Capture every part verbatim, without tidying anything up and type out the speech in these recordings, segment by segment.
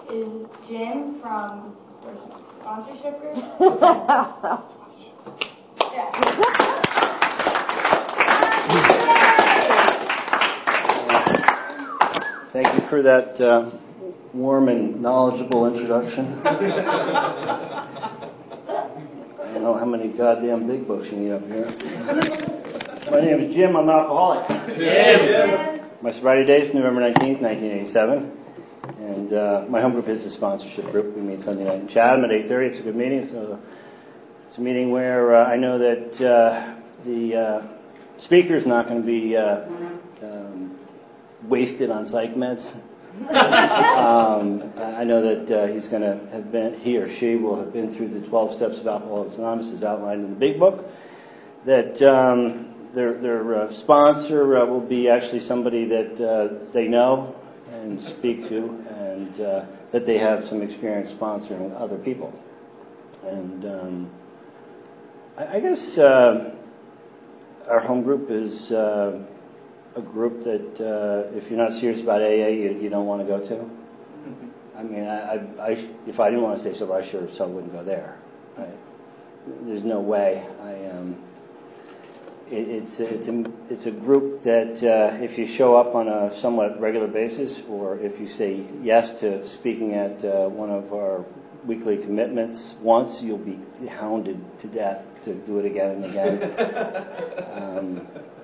is Jim from the sponsorship group. Yeah. Thank you for that uh, warm and knowledgeable introduction. I don't know how many goddamn big books you need up here. My name is Jim. I'm an alcoholic. Yeah. My sobriety date is November nineteenth, nineteen eighty-seven. And uh, my home group is the sponsorship group. We meet Sunday night in Chatham at eight thirty. It's a good meeting. So it's a meeting where uh, I know that uh, the uh, speaker is not going to be uh, um, wasted on psych meds. um, I know that uh, he's going to have been, he or she will have been through the twelve steps of Alcoholics Anonymous as outlined in the big book. That um, their, their uh, sponsor uh, will be actually somebody that uh, they know and speak to, and uh, that they have some experience sponsoring other people. And um, I, I guess uh, our home group is uh, a group that uh, if you're not serious about A A, you, you don't want to go to. I mean, I, I, I, if I didn't want to stay sober, I sure as hell wouldn't go there. Right? There's no way. I um, it, it's it's a it's a group that uh, if you show up on a somewhat regular basis, or if you say yes to speaking at uh, one of our weekly commitments once, you'll be hounded to death to do it again and again. um,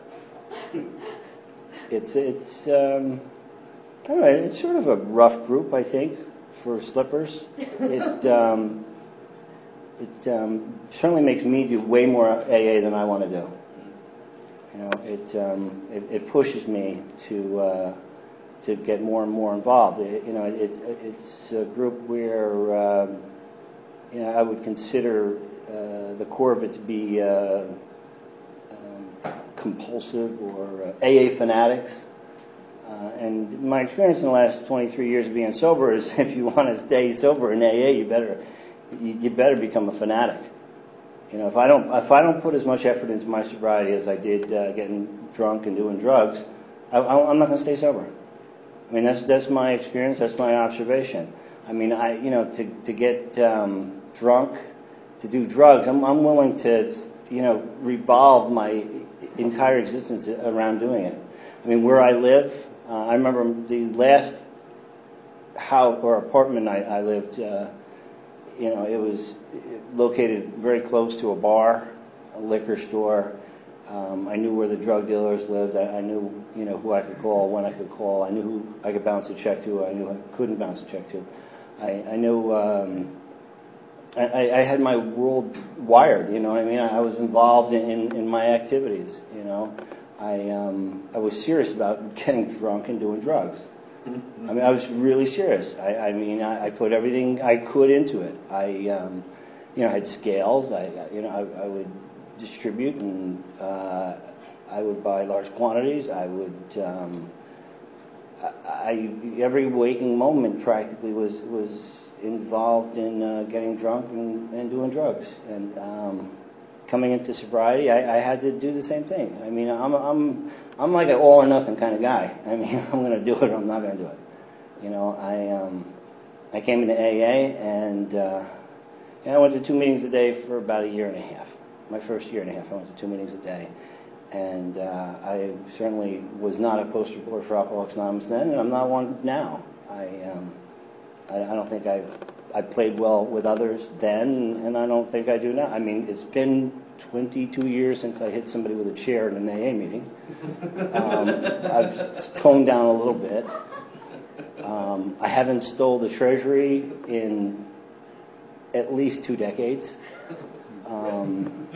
It's it's um, I don't know, it's sort of a rough group, I think, for slippers. It um, it um, certainly makes me do way more A A than I want to do. You know, it um, it, it pushes me to uh, to get more and more involved. It, you know, it's it's a group where um, you know I would consider uh, the core of it to be. Uh, compulsive or uh, A A fanatics. Uh, and my experience in the last twenty-three years of being sober is if you want to stay sober in A A, you better you, you better become a fanatic. You know, if I don't if I don't put as much effort into my sobriety as I did uh, getting drunk and doing drugs, I, I'm not going to stay sober. I mean, that's that's my experience. That's my observation. I mean, I you know to to get um, drunk, to do drugs, I'm I'm willing to you know revolve my entire existence around doing it. I mean, where I live, uh, I remember the last house or apartment I, I lived, uh, you know, it was located very close to a bar, a liquor store. Um, I knew where the drug dealers lived. I, I knew, you know, who I could call, when I could call. I knew who I could bounce a check to. I knew I couldn't bounce a check to. I, I knew... Um, I, I had my world wired, you know what I mean? I was involved in, in, in my activities, you know. I um, I was serious about getting drunk and doing drugs. Mm-hmm. I mean, I was really serious. I, I mean, I, I put everything I could into it. I, um, you know, had scales. I, you know, I, I would distribute, and uh, I would buy large quantities. I would, um, I, I every waking moment practically was was. involved in uh, getting drunk and, and doing drugs, and um, coming into sobriety, I, I had to do the same thing. I mean, I'm I'm I'm like an all or nothing kind of guy. I mean, I'm going to do it or I'm not going to do it. You know, I um, I came into A A and uh, and I went to two meetings a day for about a year and a half. My first year and a half, I went to two meetings a day, and uh, I certainly was not a poster boy for Alcoholics Anonymous then, and I'm not one now. I um, I, I don't think I I played well with others then, and I don't think I do now. I mean, it's been twenty-two years since I hit somebody with a chair in an A A meeting. Um, I've toned down a little bit. Um, I haven't stole the treasury in at least two decades. Um,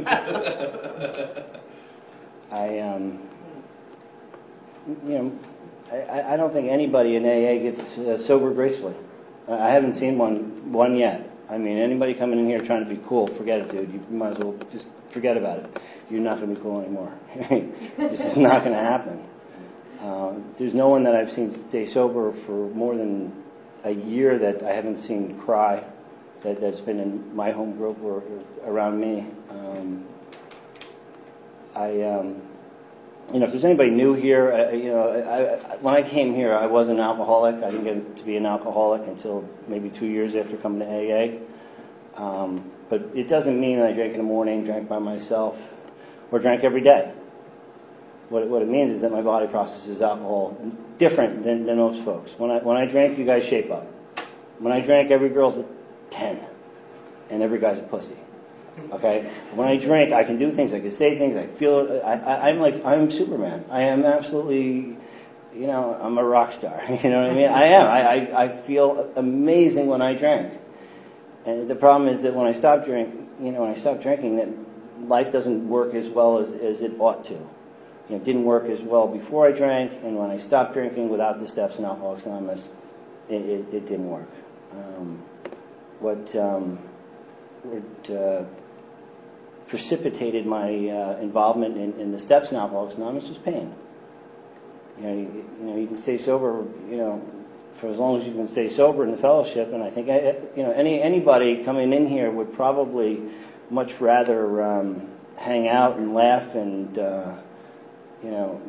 I, um, you know, I, I don't think anybody in A A gets uh, sober gracefully. I haven't seen one one yet. I mean, anybody coming in here trying to be cool, forget it, dude. You might as well just forget about it. You're not going to be cool anymore. This is not going to happen. Uh, there's no one that I've seen stay sober for more than a year that I haven't seen cry, that, that's been in my home group or, or around me. Um, I um, you know, if there's anybody new here, I, you know, I, I, when I came here, I was an alcoholic. I didn't get to be an alcoholic until maybe two years after coming to A A. Um, but it doesn't mean that I drank in the morning, drank by myself, or drank every day. What it, what it means is that my body processes alcohol different than, than most folks. When I when I drank, you guys shape up. When I drank, every girl's a ten, and every guy's a pussy. Okay? When I drink, I can do things, I can say things, I feel, I, I, I'm like, I'm Superman. I am absolutely, you know, I'm a rock star. You know what I mean? I am. I, I, I feel amazing when I drink. And the problem is that when I stop drink, you know, when I stop drinking, that life doesn't work as well as, as it ought to. You know, it didn't work as well before I drank, and when I stopped drinking without the steps in Alcoholics Anonymous, it, it, it didn't work. Um, what um, what uh, precipitated my uh, involvement in, in the steps in Alcoholics Anonymous was pain. You know, you, you know, you can stay sober, you know, for as long as you can stay sober in the fellowship, and I think, you know, any anybody coming in here would probably much rather um, hang out and laugh and, uh, you know,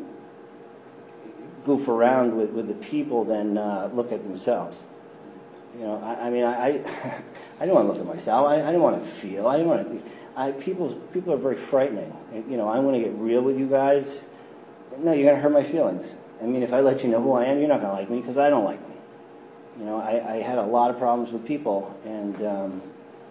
goof around with, with the people than uh, look at themselves. You know, I, I mean, I, I, I didn't want to look at myself. I, I didn't want to feel. I didn't want to. I, people, people are very frightening. You know, I want to get real with you guys. No, you're going to hurt my feelings. I mean, if I let you know who I am, you're not going to like me because I don't like me. You know, I, I had a lot of problems with people, and um,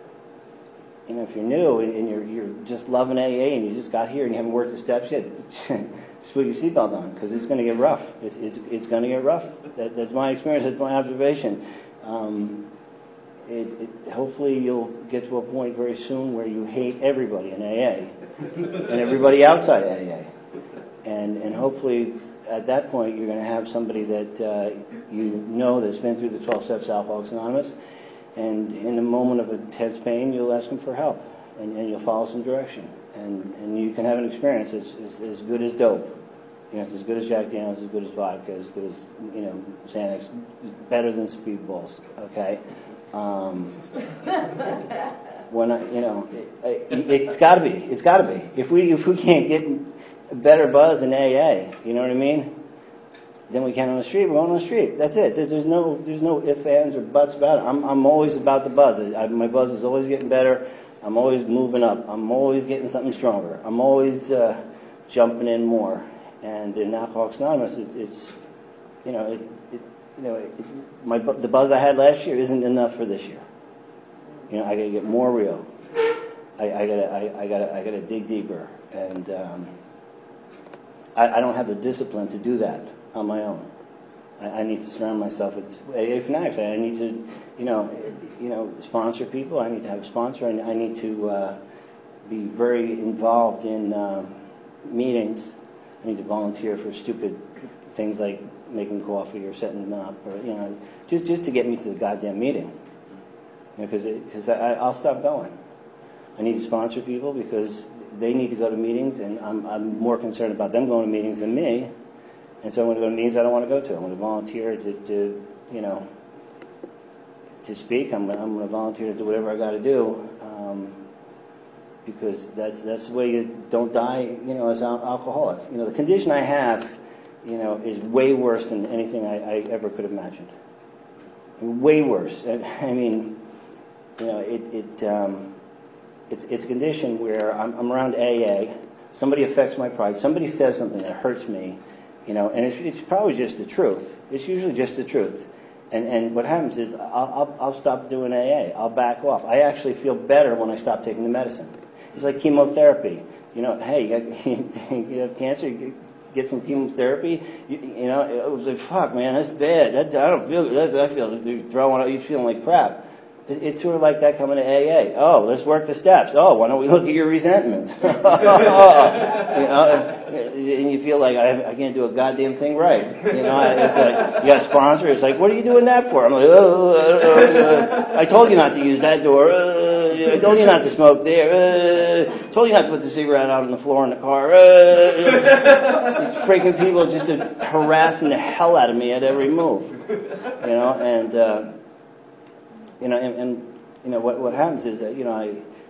you know, if you're new and, and you're you're just loving A A and you just got here and you haven't worked the steps yet, just put your seatbelt on because it's going to get rough. It's it's it's going to get rough. That, that's my experience. That's my observation. Um, It, it, hopefully you'll get to a point very soon where you hate everybody in A A and everybody outside A A. And and hopefully at that point you're going to have somebody that uh, you know that's been through the twelve steps of Alcoholics Anonymous, and in a moment of intense pain you'll ask them for help and, and you'll follow some direction. And, and you can have an experience as, as, as good as dope. You know, it's as good as Jack Daniels, as good as vodka, as good as, you know, Xanax, better than Speedballs, okay? Um, when I, you know, it, it, it's got to be. It's got to be. If we if we can't get a better buzz in A A, you know what I mean? Then we can on the street. We're on the street. That's it. There's, there's no there's no ifs, ands, or buts about it. I'm I'm always about the buzz. I, my buzz is always getting better. I'm always moving up. I'm always getting something stronger. I'm always uh, jumping in more. And in Alcoholics Anonymous, it, it's you know it. it You know, it, my the buzz I had last year isn't enough for this year. You know, I got to get more real. I, I got to, I, I got to, I got to dig deeper, and um, I, I don't have the discipline to do that on my own. I, I need to surround myself with A A fanatics. I need to, you know, you know, sponsor people. I need to have a sponsor. I, I need to uh, be very involved in uh, meetings. I need to volunteer for stupid things like making coffee or setting up, or you know, just just to get me to the goddamn meeting. You know, because because I'll stop going. I need to sponsor people because they need to go to meetings, and I'm I'm more concerned about them going to meetings than me. And so I'm going to go to meetings I don't want to go to. I'm going to volunteer to, to you know to speak. I'm I'm going to volunteer to do whatever I got to do. Um, because that's that's the way you don't die. You know, as an alcoholic. You know, the condition I have, you know, is way worse than anything I, I ever could have imagined. Way worse. I mean, you know, it, it um, it's it's a condition where I'm, I'm around A A, somebody affects my pride, somebody says something that hurts me, you know, and it's it's probably just the truth. It's usually just the truth. And and what happens is I'll, I'll I'll stop doing A A. I'll back off. I actually feel better when I stop taking the medicine. It's like chemotherapy. You know, hey, you, got, you have cancer. You get some chemotherapy. You, you know, it was like, fuck, man, that's bad. That, I don't feel good. I feel you're throwing out. You're feeling like crap. It, it's sort of like that coming to A A. Oh, let's work the steps. Oh, why don't we look at your resentments? You know, and you feel like I, I can't do a goddamn thing right. You know, it's like you got a sponsor. It's like, what are you doing that for? I'm like, oh, uh, uh, I told you not to use that door. Uh, I told you not to smoke there. Uh, I told you not to put the cigarette out on the floor in the car. Uh, these freaking people just harassing the hell out of me at every move. You know, and uh, you know, and, and you know what what happens is that you know I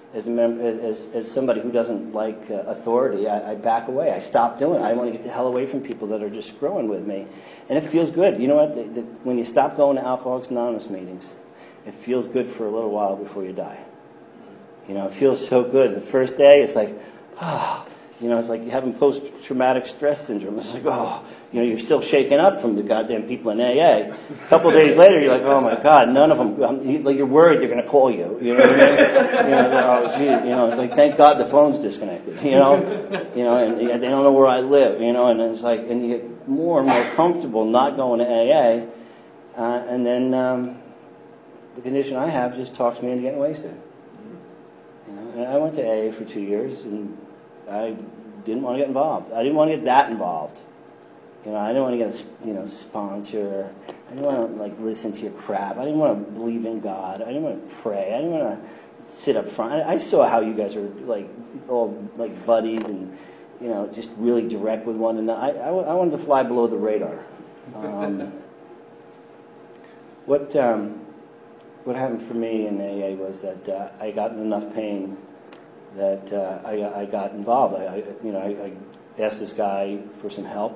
as a mem- as, as somebody who doesn't like uh, authority, I, I back away. I stop doing it. I want to get the hell away from people that are just screwing with me. And it feels good. You know what? The, the, when you stop going to Alcoholics Anonymous meetings, it feels good for a little while before you die. You know, it feels so good. The first day, it's like, ah. Oh, you know, it's like having post-traumatic stress syndrome. It's like, oh, you know, you're still shaken up from the goddamn people in A A. A couple of days later, you're like, oh my God, none of them. Um, you, like you're worried they're going to call you. You know what I mean? You know, oh, gee, you know, it's like, thank God the phone's disconnected. You know, you know, and, and they don't know where I live. You know, and it's like, and you get more and more comfortable not going to A A, uh, and then um, the condition I have just talks me into getting wasted. You know, and I went to A A for two years and. I didn't want to get involved. I didn't want to get that involved. You know, I didn't want to get a you know sponsor. I didn't want to like listen to your crap. I didn't want to believe in God. I didn't want to pray. I didn't want to sit up front. I, I saw how you guys are like all like buddies and you know just really direct with one another. I, I, I wanted to fly below the radar. Um, what um, what happened for me in A A was that uh, I got in enough pain. That uh, I, I got involved. I, I you know I, I asked this guy for some help,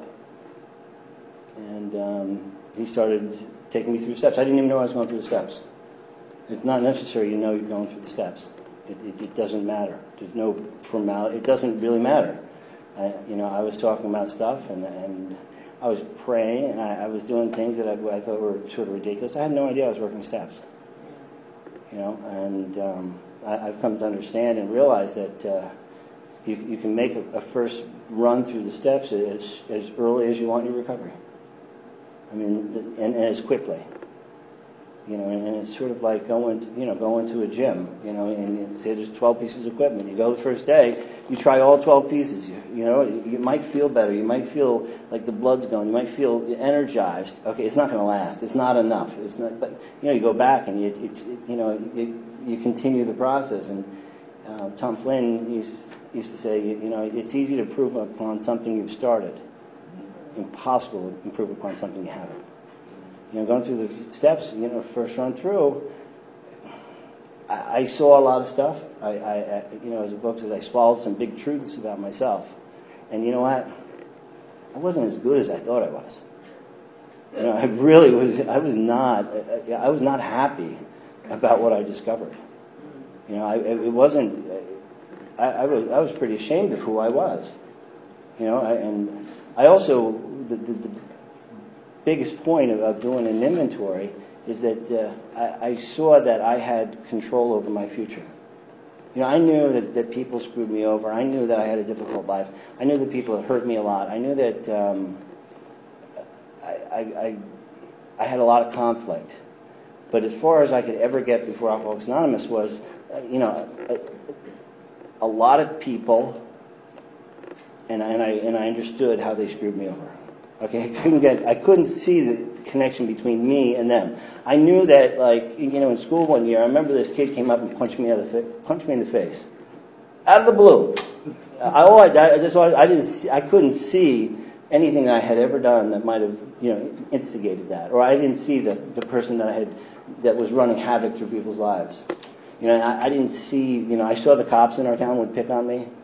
and um, he started taking me through steps. I didn't even know I was going through the steps. It's not necessary you know you're going through the steps. It, it, it doesn't matter. There's no formality. It doesn't really matter. I, you know I was talking about stuff, and and I was praying, and I, I was doing things that I, I thought were sort of ridiculous. I had no idea I was working steps. You know, and um, I, I've come to understand and realize that uh, you, you can make a, a first run through the steps as, as early as you want in your recovery. I mean, and, and as quickly. You know, and, and it's sort of like going, to, you know, going to a gym. You know, and, and say there's twelve pieces of equipment. You go the first day, you try all twelve pieces. You, you know, you, you might feel better. You might feel like the blood's going. You might feel energized. Okay, it's not going to last. It's not enough. It's not. But you know, you go back and you, it, it, you know, it, you continue the process. And uh, Tom Flynn used used to say, you, you know, it's easy to improve upon something you've started. Impossible to improve upon something you haven't. You know, going through the steps, you know, first run through, I, I saw a lot of stuff. I, I, I, you know, as the book says, I swallowed some big truths about myself. And you know what? I wasn't as good as I thought I was. You know, I really was. I was not. I was not happy about what I discovered. You know, I, it wasn't. I, I was. I was pretty ashamed of who I was. You know, I, and I also the. the, the biggest point of, of doing an inventory is that uh, I, I saw that I had control over my future. You know, I knew that, that people screwed me over. I knew that I had a difficult life. I knew that people had hurt me a lot. I knew that um, I, I, I, I had a lot of conflict. But as far as I could ever get before Alcoholics Anonymous was, uh, you know, a, a lot of people, and, and I and I understood how they screwed me over. Okay, I couldn't get, I couldn't see the connection between me and them. I knew that, like, you know, in school one year, I remember this kid came up and punched me out of the, punched me in the face, out of the blue. I, all I, I just, I didn't, see, I couldn't see anything I had ever done that might have, you know, instigated that, or I didn't see the the person that I had, that was running havoc through people's lives. You know, I, I didn't see, you know, I saw the cops in our town would pick on me.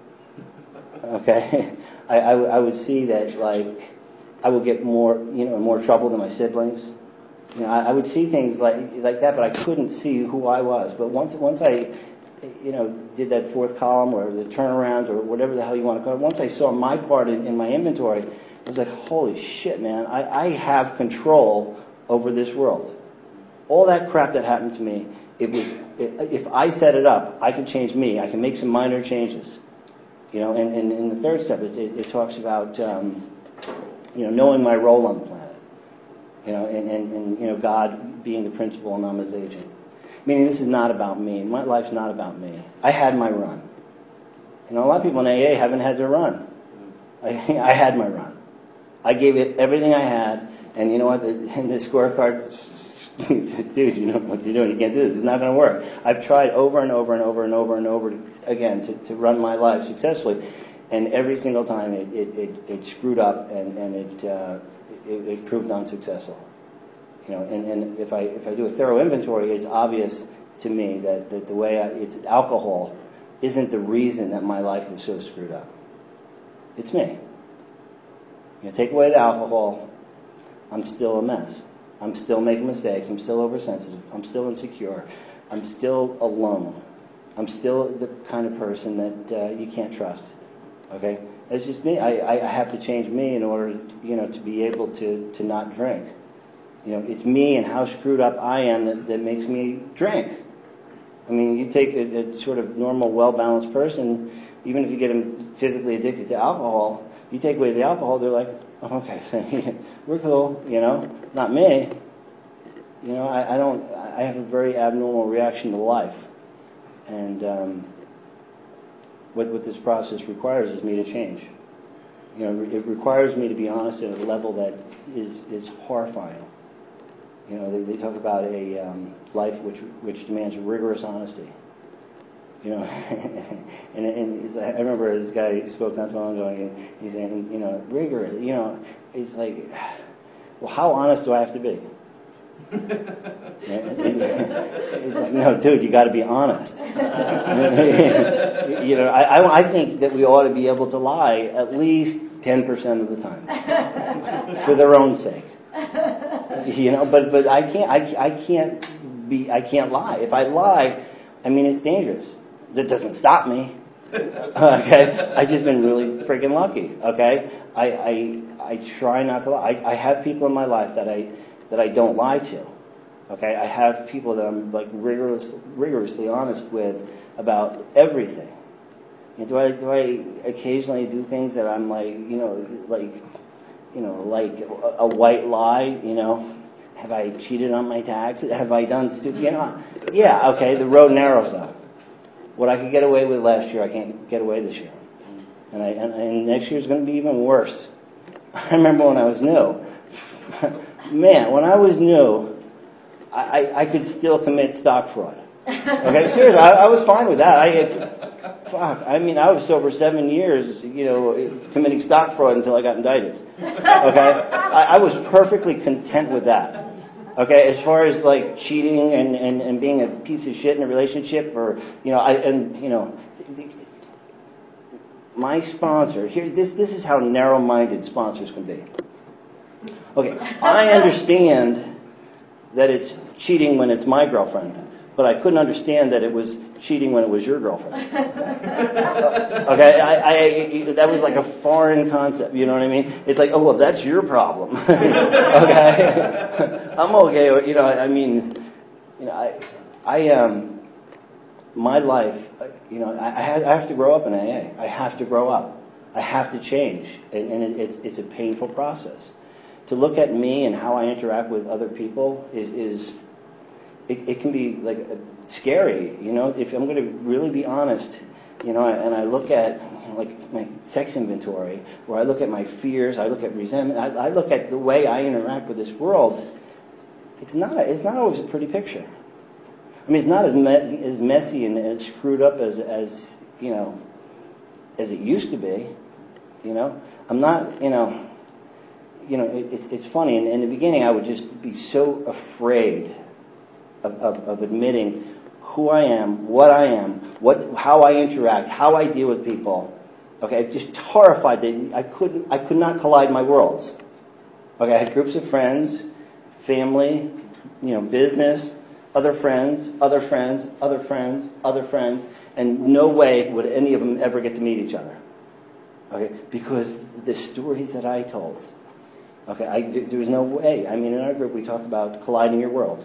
Okay, I, I, I would see that, like. I would get more, you know, more trouble than my siblings. You know, I, I would see things like like that, but I couldn't see who I was. But once once I, you know, did that fourth column or the turnarounds or whatever the hell you want to call it, once I saw my part in, in my inventory, I was like, holy shit, man, I, I have control over this world. All that crap that happened to me, it was, it, if I set it up, I can change me. I can make some minor changes. You know, and, and in the third step, it, it, it talks about. Um, You know, knowing my role on the planet, you know, and, and, and you know, God being the principal and I'm his agent. Meaning, this is not about me. My life's not about me. I had my run. You know, a lot of people in A A haven't had their run. I, I had my run. I gave it everything I had, and you know what? The, and the scorecard, dude, you know what you're doing. You can't do this. It's not going to work. I've tried over and over and over and over and over again to, to run my life successfully. And every single time it, it, it, it screwed up and, and it, uh, it it proved unsuccessful. You know, and, and if I if I do a thorough inventory, it's obvious to me that, that the way I, it's alcohol isn't the reason that my life was so screwed up. It's me. You know, take away the alcohol, I'm still a mess. I'm still making mistakes. I'm still oversensitive. I'm still insecure. I'm still alone. I'm still the kind of person that uh, you can't trust. Okay? It's just me. I, I have to change me in order, to, you know, to be able to, to not drink. You know, it's me and how screwed up I am that, that makes me drink. I mean, you take a, a sort of normal, well-balanced person, even if you get them physically addicted to alcohol, you take away the alcohol, they're like, oh, okay, we're cool, you know, not me. You know, I, I don't, I have a very abnormal reaction to life. And um, what, what this process requires is me to change. You know, it requires me to be honest at a level that is, is horrifying. You know, they, they talk about a um, life which which demands rigorous honesty. You know, and, and I remember this guy spoke not too long ago, and he's saying, you know, rigorous. You know, it's like, well, how honest do I have to be? It's like, no, dude, you got to be honest. You know, I, I think that we ought to be able to lie at least ten percent of the time for their own sake. You know, but but I can't I, I can't be I can't lie. If I lie, I mean it's dangerous. That doesn't stop me. Okay, I've just been really freaking lucky. Okay, I I, I try not to lie. I, I have people in my life that I that I don't lie to. Okay, I have people that I'm like rigorous, rigorously honest with about everything. And do I do I occasionally do things that I'm like you know like you know like a, a white lie? You know, have I cheated on my taxes? Have I done stupid? You know, yeah. Okay, the road narrows up. What I could get away with last year, I can't get away this year, and I and, and next year's going to be even worse. I remember when I was new, man. When I was new, I, I, I could still commit stock fraud. Okay, seriously, I, I was fine with that. I had, fuck. I mean, I was sober seven years, you know, committing stock fraud until I got indicted. Okay, I, I was perfectly content with that. Okay, as far as like cheating and, and, and being a piece of shit in a relationship, or you know, I and you know, my sponsor here. This this is how narrow-minded sponsors can be. Okay, I understand that it's cheating when it's my girlfriend, but I couldn't understand that it was cheating when it was your girlfriend. Okay, I, I that was like a foreign concept. You know what I mean? It's like, oh well, that's your problem. Okay. I'm okay. You know, I mean, you know, I, I, um, my life, you know, I, I, have, I have to grow up in A A. I have to grow up. I have to change, and, and it, it's, it's a painful process. To look at me and how I interact with other people is, is it, it can be like scary. You know, if I'm going to really be honest, you know, and I look at like my sex inventory, where I look at my fears, I look at resentment, I, I look at the way I interact with this world. It's not. It's not always a pretty picture. I mean, it's not as me- as messy and as screwed up as as you know as it used to be. You know, I'm not. You know, you know. It, it's it's funny. In, in the beginning, I would just be so afraid of, of of admitting who I am, what I am, what how I interact, how I deal with people. Okay, just horrified that I couldn't. I could not collide my worlds. Okay, I had groups of friends. Family, you know, business, other friends, other friends, other friends, other friends, and no way would any of them ever get to meet each other. Okay, because the stories that I told. Okay, I, there was no way. I mean, in our group we talk about colliding your worlds.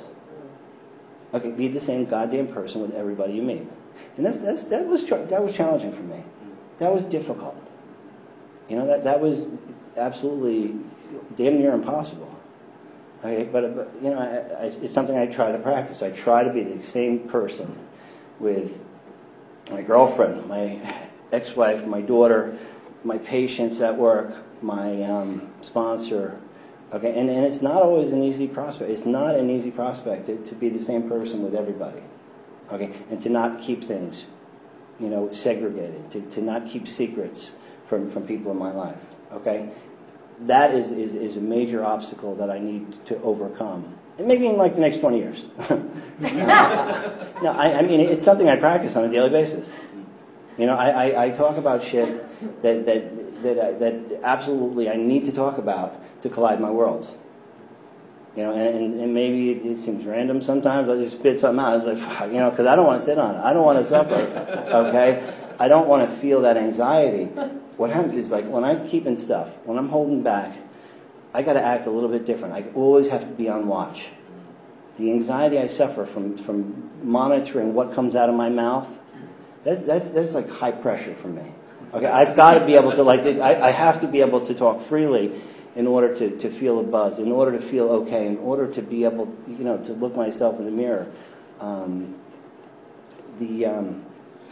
Okay, be the same goddamn person with everybody you meet, and that's, that's that was that was challenging for me. That was difficult. You know, that that was absolutely damn near impossible. Okay, but, but you know, I, I, it's something I try to practice. I try to be the same person with my girlfriend, my ex-wife, my daughter, my patients at work, my um, sponsor. Okay, and, and it's not always an easy prospect. It's not an easy prospect to, to be the same person with everybody. Okay, and to not keep things, you know, segregated. To, to not keep secrets from, from people in my life. Okay. That is, is, is a major obstacle that I need to overcome. And maybe in like the next twenty years. no, I, I mean, it's something I practice on a daily basis. You know, I, I, I talk about shit that that that, I, that absolutely I need to talk about to collide my worlds. You know, and, and maybe it, it seems random sometimes. I just spit something out. It's like, you know, because I don't want to sit on it. I don't want to suffer. Okay, I don't want to feel that anxiety. What happens is, like, when I'm keeping stuff, when I'm holding back, I got to act a little bit different. I always have to be on watch. The anxiety I suffer from from monitoring what comes out of my mouth, that's that's, that's like high pressure for me. Okay, I've got to be able to, like, I, I have to be able to talk freely in order to, to feel a buzz, in order to feel okay, in order to be able, you know, to look myself in the mirror. Um, the, um,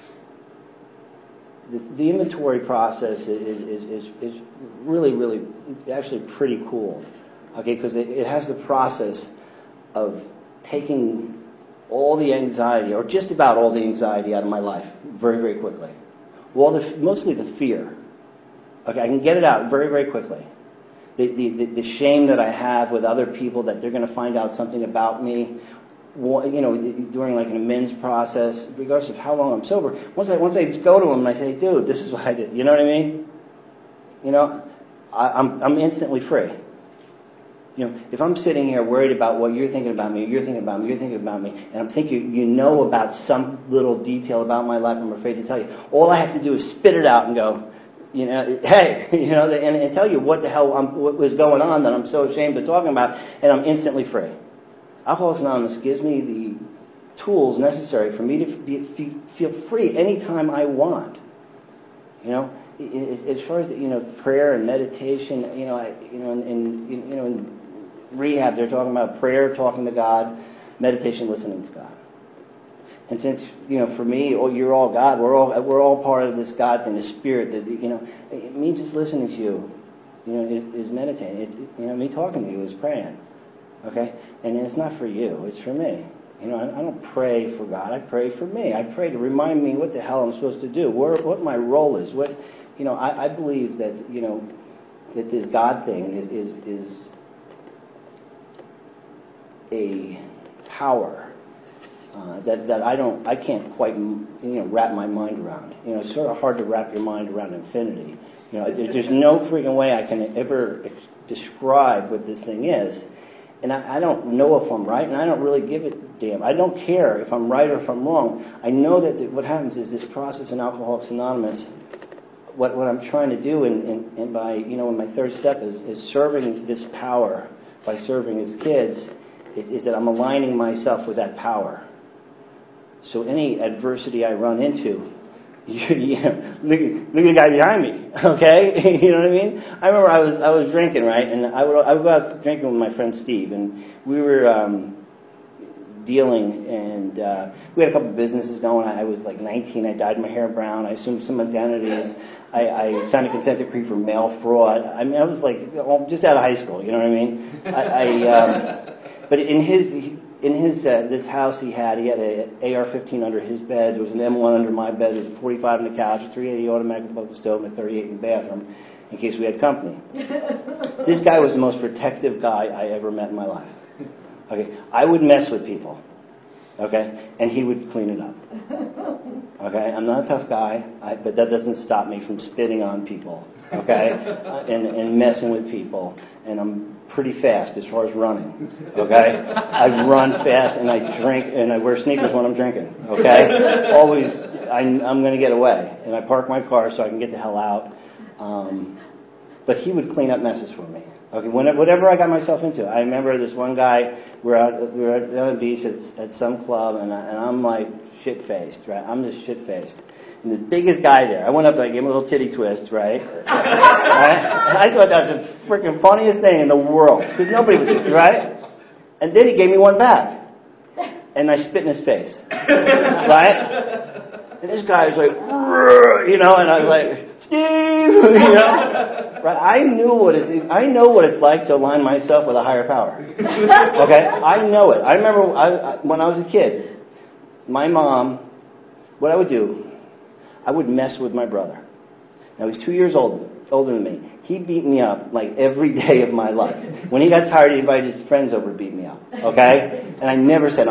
the the inventory process is is, is, is really, really, actually pretty cool. Okay, because it, it has the process of taking all the anxiety, or just about all the anxiety out of my life very, very quickly. Well, the, mostly the fear. Okay, I can get it out very, very quickly. The, the, the shame that I have with other people that they're going to find out something about me, you know, during like an amends process, regardless of how long I'm sober. Once I once I go to them and I say, dude, this is what I did. You know what I mean? You know, I, I'm I'm instantly free. You know, if I'm sitting here worried about what you're thinking about me, you're thinking about me, you're thinking about me, and I'm thinking you know about some little detail about my life I'm afraid to tell you, all I have to do is spit it out and go, you know, hey, you know, and, and tell you what the hell I'm, what was going on that I'm so ashamed of talking about, and I'm instantly free. Alcoholics Anonymous gives me the tools necessary for me to be, feel free anytime I want. You know, as far as, you know, prayer and meditation, you know, I, you know, in, in you know, in rehab they're talking about prayer, talking to God, meditation, listening to God. And since, you know, for me, oh, you're all God, we're all we're all part of this God thing, the Spirit. That, you know, me just listening to you, you know, is, is meditating. It, you know, me talking to you is praying. Okay, and it's not for you; it's for me. You know, I, I don't pray for God. I pray for me. I pray to remind me what the hell I'm supposed to do, where, what my role is. What, you know, I, I believe that, you know, that this God thing is is, is a power. Uh, that that I don't, I can't quite, you know, wrap my mind around. You know, it's sort of hard to wrap your mind around infinity. You know, there, there's no freaking way I can ever ex- describe what this thing is, and I, I don't know if I'm right, and I don't really give a damn. I don't care if I'm right or if I'm wrong. I know that th- what happens is this process in Alcoholics Anonymous. What what I'm trying to do, in, in, in by you know, in my third step is is serving this power by serving as kids, is, is that I'm aligning myself with that power. So any adversity I run into, you, you know, look, look at the guy behind me, okay? You know what I mean? I remember I was I was drinking, right, and I would I would go out drinking with my friend Steve, and we were um, dealing, and uh, we had a couple of businesses going. I was like nineteen. I dyed my hair brown. I assumed some identities. I, I signed a consent decree for mail fraud. I mean, I was like, well, just out of high school. You know what I mean? I, I um, but in his in his uh, this house he had, he had a A R fifteen under his bed. There was an M one under my bed. There was a forty-five on the couch, a three eighty automatic focus stove, and a thirty-eight in the bathroom, in case we had company. This guy was the most protective guy I ever met in my life. Okay, I would mess with people, okay, and he would clean it up. Okay, I'm not a tough guy, I, but that doesn't stop me from spitting on people, okay, uh, and, and messing with people, and I'm pretty fast as far as running, okay? I run fast, and I drink, and I wear sneakers when I'm drinking, okay? Always, I, I'm going to get away, and I park my car so I can get the hell out. Um, but he would clean up messes for me. Okay, whenever, whatever I got myself into. I remember this one guy, we were out, we were out on the beach at, at some club, and, I, and I'm like shit-faced, right? I'm just shit-faced. And the biggest guy there, I went up there, I gave him a little titty twist, right? I, I thought that was the freaking funniest thing in the world, because nobody was, right? And then he gave me one back, and I spit in his face, right? And this guy was like, you know, and I was like, Steve, you know, right? I knew what it. I know what it's like to align myself with a higher power. Okay, I know it. I remember I, I, when I was a kid, my mom, what I would do, I would mess with my brother. Now he's two years old, older than me. He beat me up like every day of my life. When he got tired, he invited his friends over to beat me up. Okay, and I never said uncle.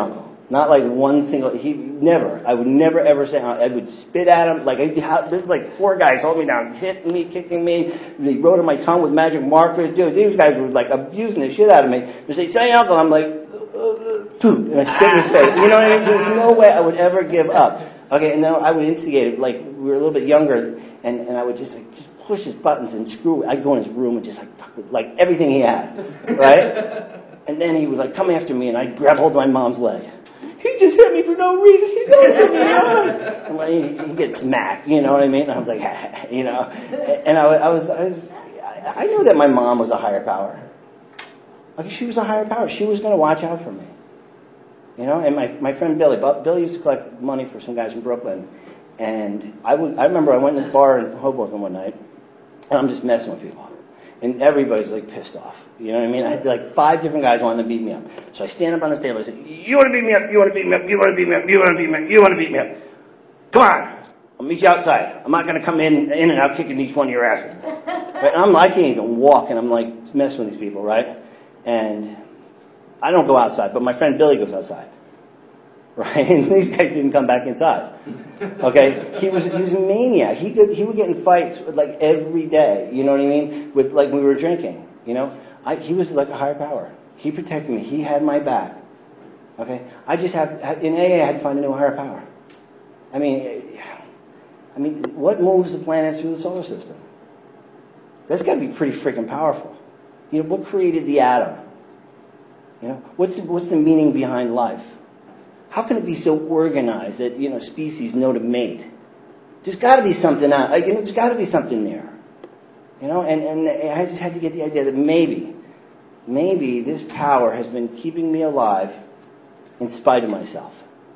Not like one single, he, never. I would never ever say, I would spit at him. Like, I, there's like four guys holding me down, hitting me, kicking me. They wrote on my tongue with magic markers. Dude, these guys were like abusing the shit out of me. They say, say uncle. I'm like, uh, and I spit in his face. You know what I mean? There's no way I would ever give up. Okay, and then I would instigate it. Like, we were a little bit younger, and, and I would just like, just push his buttons and screw. I'd go in his room and just like, fuck with, like everything he had, right? And then he would like come after me, and I'd grab hold of my mom's leg. He just hit me for no reason. He's answering me. And like, he, he gets smacked, you know what I mean? And I was like, you know. And I, I was, I was, I knew that my mom was a higher power. Like, she was a higher power. She was going to watch out for me. You know, and my my friend Billy, Billy used to collect money for some guys in Brooklyn. And I would, I remember I went to this bar in Hoboken one night, and I'm just messing with people. And everybody's like pissed off. You know what I mean? I had like five different guys wanting to beat me up. So I stand up on this table and I say, you want to beat me up? You want to beat me up? You want to beat me up? You want to beat me up? You want to beat me up? Come on. I'll meet you outside. I'm not going to come in in and out kicking each one of your asses. Right? And I'm, I can't even walk, and I'm like messing with these people, right? And I don't go outside, but my friend Billy goes outside. Right? And these guys didn't come back inside. Okay? He was he was a maniac. He could he would get in fights like every day, you know what I mean? With like we were drinking, you know? I, he was like a higher power. He protected me. He had my back. Okay? I just have in A A I had to find a new higher power. I mean I mean what moves the planets through the solar system? That's got to be pretty freaking powerful. You know, what created the atom? You know, what's the, what's the meaning behind life? How can it be so organized that, you know, species know to mate? There's got to be something out. Like, you know, there's got to be something there. You know, and, and I just had to get the idea that maybe, maybe this power has been keeping me alive in spite of myself.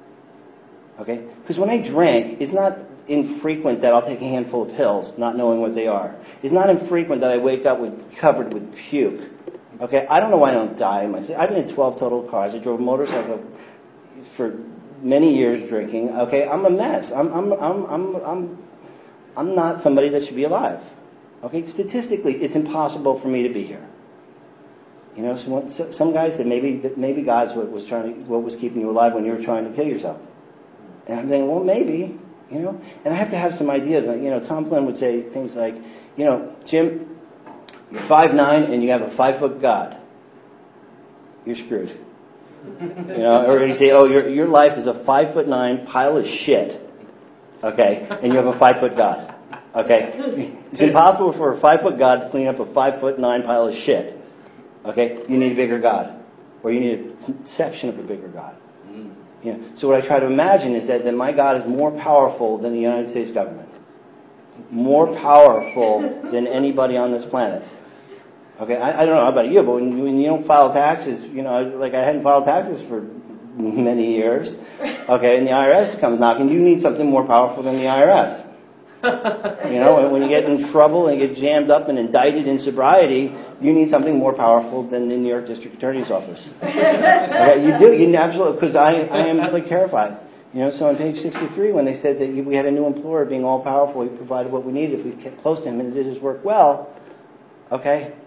Okay? Because when I drink, it's not infrequent that I'll take a handful of pills not knowing what they are. It's not infrequent that I wake up with covered with puke. Okay? I don't know why I don't die in my sleep. I've been in twelve total cars. I drove a motorcycle for many years drinking. Okay, I'm a mess. I'm I'm I'm I'm I'm I'm not somebody that should be alive. Okay, statistically, it's impossible for me to be here. You know, so, so some guys said maybe that maybe God's what was trying to, what was keeping you alive when you were trying to kill yourself. And I'm saying, well, maybe, you know. And I have to have some ideas. Like, you know, Tom Flynn would say things like, you know, Jim, you're five nine and you have a five foot God. You're screwed. You know, or you say, oh, your your life is a five foot nine pile of shit, okay, and you have a five foot God, okay. It's impossible for a five foot God to clean up a five foot nine pile of shit, okay. You need a bigger God, or you need a conception of a bigger God. You know, so what I try to imagine is that, that my God is more powerful than the United States government, more powerful than anybody on this planet. Okay, I, I don't know about you, but when, when you don't file taxes, you know, like I hadn't filed taxes for many years, okay, and the I R S comes knocking, you need something more powerful than the I R S. You know, and when you get in trouble and get jammed up and indicted in sobriety, you need something more powerful than the New York District Attorney's Office. Okay, you do, you absolutely, because I, I am like terrified. You know, so on page sixty-three, when they said that we had a new employer being all powerful, he provided what we needed if we kept close to him and did his work well, okay,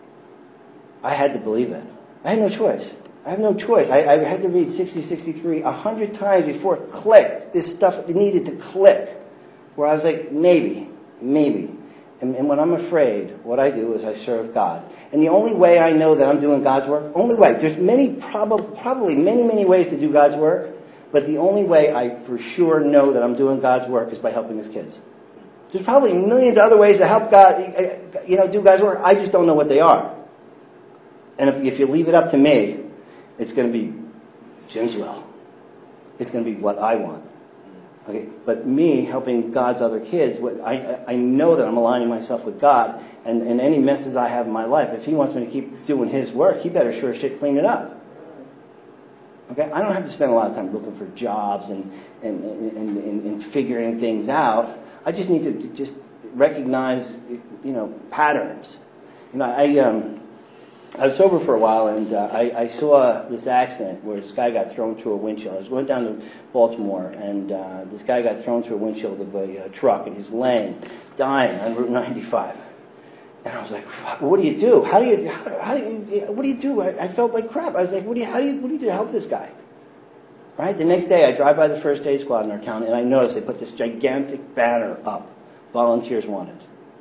I had to believe it. I had no choice. I have no choice. I, I had to read sixty, sixty-three a hundred times before it clicked. This stuff needed to click. Where I was like, maybe, maybe. And, and when I'm afraid, what I do is I serve God. And the only way I know that I'm doing God's work, only way, there's many, prob- probably many, many ways to do God's work, but the only way I for sure know that I'm doing God's work is by helping His kids. There's probably millions of other ways to help God, you know, do God's work. I just don't know what they are. And if, if you leave it up to me, it's going to be Jim's will. It's going to be what I want. Okay, but me helping God's other kids, what, I I know that I'm aligning myself with God, and, and any messes I have in my life, if He wants me to keep doing His work, He better sure as shit clean it up. Okay, I don't have to spend a lot of time looking for jobs and and, and, and, and figuring things out. I just need to just recognize, you know, patterns. You know, I um. I was sober for a while, and uh, I, I saw this accident where this guy got thrown through a windshield. I was going down to Baltimore, and uh, this guy got thrown through a windshield of a uh, truck, and he's laying, dying on Route ninety-five. And I was like, "What do you do? How do you? How, how do you? What do you do?" I, I felt like crap. I was like, "What do you? How do you? What do you do to help this guy?" Right? The next day, I drive by the first aid squad in our town, and I notice they put this gigantic banner up, volunteers wanted.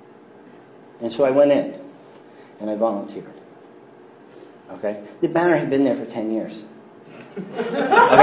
And so I went in, and I volunteered. Okay? The banner had been there for ten years. Okay?